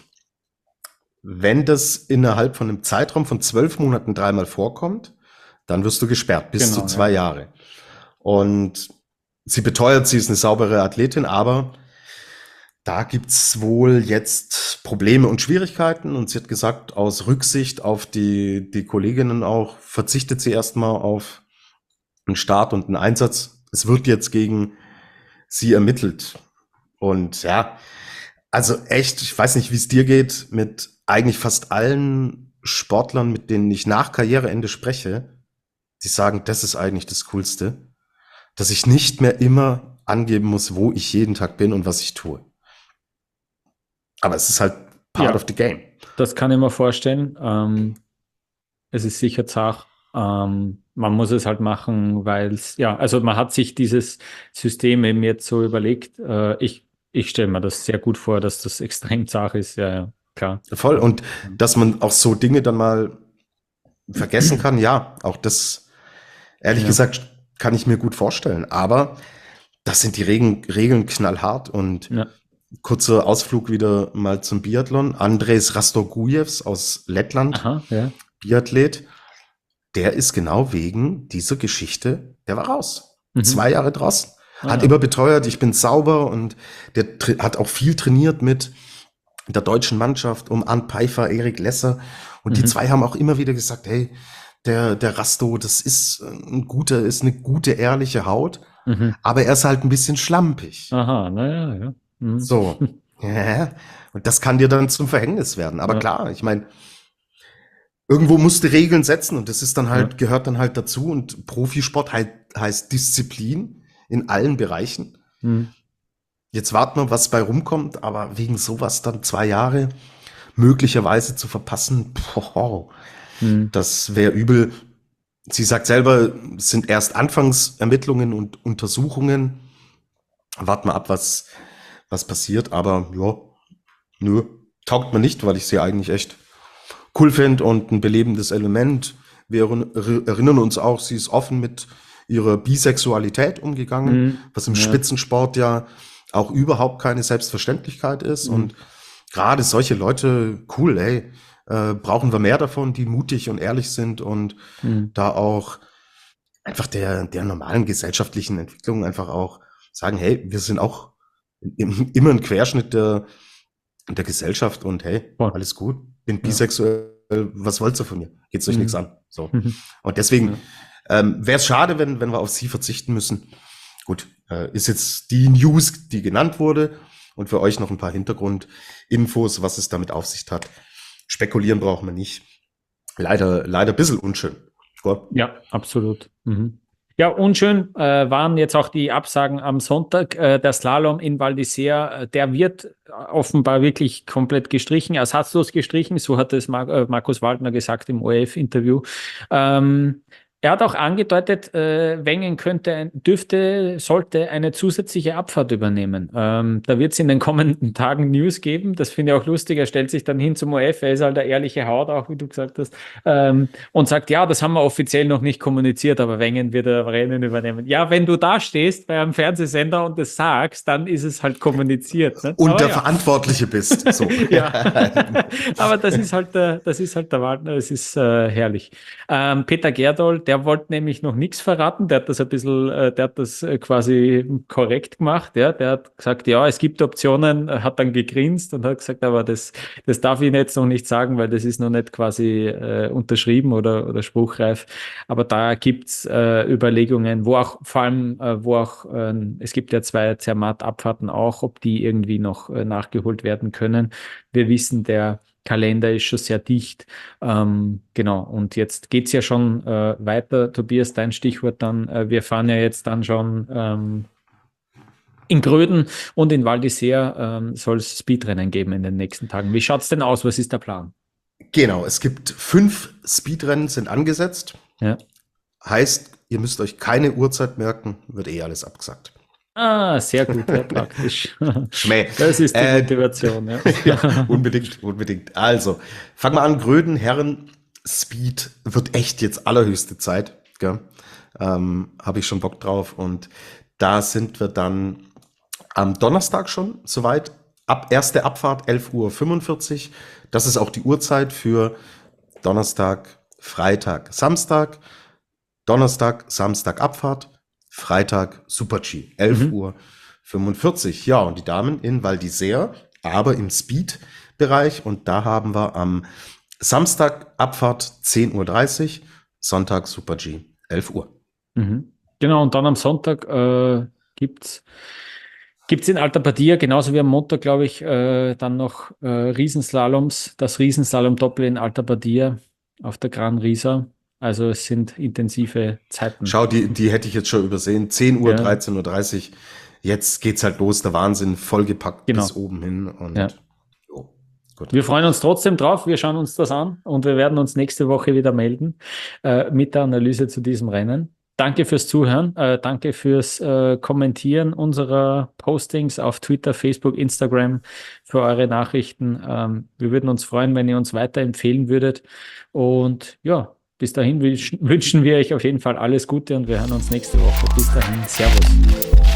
wenn das innerhalb von einem Zeitraum von 12 Monaten 3-mal vorkommt, dann wirst du gesperrt, bis zu 2 Jahre. Und sie beteuert, sie ist eine saubere Athletin, aber da gibt's wohl jetzt Probleme und Schwierigkeiten. Und sie hat gesagt, aus Rücksicht auf die Kolleginnen auch, verzichtet sie erstmal auf einen Start und einen Einsatz. Es wird jetzt gegen sie ermittelt. Und ja, also echt, ich weiß nicht, wie es dir geht, mit eigentlich fast allen Sportlern, mit denen ich nach Karriereende spreche, die sagen, das ist eigentlich das Coolste, dass ich nicht mehr immer angeben muss, wo ich jeden Tag bin und was ich tue. Aber es ist halt part of the game. Das kann ich mir vorstellen. Es ist sicher zart. Man muss es halt machen, weil es, also man hat sich dieses System eben jetzt so überlegt. Ich stelle mir das sehr gut vor, dass das extrem zart ist. Ja, klar. Voll. Und dass man auch so Dinge dann mal vergessen kann, ja, auch das, ehrlich gesagt, kann ich mir gut vorstellen. Aber das sind die Regeln knallhart. Und kurzer Ausflug wieder mal zum Biathlon. Andrejs Rastorgujevs aus Lettland, Biathlet, der ist genau wegen dieser Geschichte, der war raus. 2 Jahre draußen. Hat immer beteuert, ich bin sauber, und der hat auch viel trainiert mit der deutschen Mannschaft um Arndt Pfeiffer, Erik Lesser. Und die zwei haben auch immer wieder gesagt, hey, der Rasto, das ist ist eine gute, ehrliche Haut, aber er ist halt ein bisschen schlampig. Aha, naja, ja. So. Ja. Und das kann dir dann zum Verhängnis werden. Aber klar, ich meine, irgendwo musst du Regeln setzen, und das ist dann halt, gehört dann halt dazu. Und Profisport heißt Disziplin in allen Bereichen. Jetzt warten wir, was bei rumkommt, aber wegen sowas dann 2 Jahre möglicherweise zu verpassen, das wäre übel. Sie sagt selber, es sind erst Anfangsermittlungen und Untersuchungen. Warten wir ab, was passiert, aber taugt mir nicht, weil ich sie eigentlich echt cool finde und ein belebendes Element. Wir erinnern uns auch, sie ist offen mit ihrer Bisexualität umgegangen, was im Spitzensport ja auch überhaupt keine Selbstverständlichkeit ist. Und gerade solche Leute, cool, ey, brauchen wir mehr davon, die mutig und ehrlich sind und da auch einfach der normalen gesellschaftlichen Entwicklung einfach auch sagen, hey, wir sind auch immer ein Querschnitt der Gesellschaft, und hey, alles gut, bin bisexuell, was wollt ihr von mir? Geht's euch nichts an? So. Und deswegen wäre es schade, wenn wir auf sie verzichten müssen. Gut, ist jetzt die News, die genannt wurde, und für euch noch ein paar Hintergrundinfos, was es damit auf sich hat. Spekulieren brauchen wir nicht. Leider ein bisschen unschön. Gut. Ja, absolut. Ja, unschön waren jetzt auch die Absagen am Sonntag. Der Slalom in Val d'Isère, der wird offenbar wirklich komplett gestrichen, ersatzlos gestrichen. So hat es Markus Waldner gesagt im ORF-Interview. Er hat auch angedeutet, Wengen sollte eine zusätzliche Abfahrt übernehmen. Da wird es in den kommenden Tagen News geben. Das finde ich auch lustig. Er stellt sich dann hin zum ORF, er ist halt eine ehrliche Haut, auch wie du gesagt hast, und sagt, ja, das haben wir offiziell noch nicht kommuniziert, aber Wengen wird ein Rennen übernehmen. Ja, wenn du da stehst bei einem Fernsehsender und das sagst, dann ist es halt kommuniziert. Ne? Und aber der Verantwortliche bist. So. Aber das ist halt der Waldner, es ist herrlich. Peter Gerdol, der wollte nämlich noch nichts verraten, der hat das ein bisschen, der hat das quasi korrekt gemacht, ja, der hat gesagt, ja, es gibt Optionen, hat dann gegrinst und hat gesagt, aber das darf ich jetzt noch nicht sagen, weil das ist noch nicht quasi unterschrieben oder spruchreif, aber da gibt's Überlegungen, es gibt ja 2 Zermatt-Abfahrten auch, ob die irgendwie noch nachgeholt werden können. Wir wissen, der Kalender ist schon sehr dicht. Genau, und jetzt geht's ja schon weiter. Tobias, dein Stichwort dann, wir fahren ja jetzt dann schon in Gröden und in Val d'Isère soll es Speedrennen geben in den nächsten Tagen. Wie schaut's denn aus? Was ist der Plan? Genau, es gibt 5 Speedrennen, sind angesetzt. Ja. Heißt, ihr müsst euch keine Uhrzeit merken, wird alles abgesagt. Ah, sehr gut, sehr praktisch. Schmäh. Das ist die Motivation, ja. Ja, unbedingt. Also, fangen wir an, Gröden, Herren, Speed wird echt jetzt allerhöchste Zeit. Habe ich schon Bock drauf. Und da sind wir dann am Donnerstag schon soweit. erste Abfahrt 11:45 Uhr. Das ist auch die Uhrzeit für Donnerstag, Freitag, Samstag. Donnerstag, Samstag Abfahrt, Freitag Super-G, 11:45 Uhr. Ja, und die Damen in Val d'Isère, aber im Speed-Bereich. Und da haben wir am Samstag Abfahrt 10:30 Uhr, Sonntag Super-G, 11 Uhr. Genau, und dann am Sonntag gibt's in Alta Badia, genauso wie am Montag, glaube ich, dann noch Riesenslaloms, das Riesenslalom-Doppel in Alta Badia auf der Gran Risa. Also es sind intensive Zeiten. Schau, die hätte ich jetzt schon übersehen. 10 Uhr, Ja. 13:30 Uhr. Jetzt geht's halt los, der Wahnsinn, vollgepackt Genau. bis oben hin. Und Ja. gut. Wir freuen uns trotzdem drauf, wir schauen uns das an und wir werden uns nächste Woche wieder melden mit der Analyse zu diesem Rennen. Danke fürs Zuhören, danke fürs Kommentieren unserer Postings auf Twitter, Facebook, Instagram, für eure Nachrichten. Wir würden uns freuen, wenn ihr uns weiterempfehlen würdet. Und ja, bis dahin wünschen wir euch auf jeden Fall alles Gute und wir hören uns nächste Woche. Bis dahin, Servus.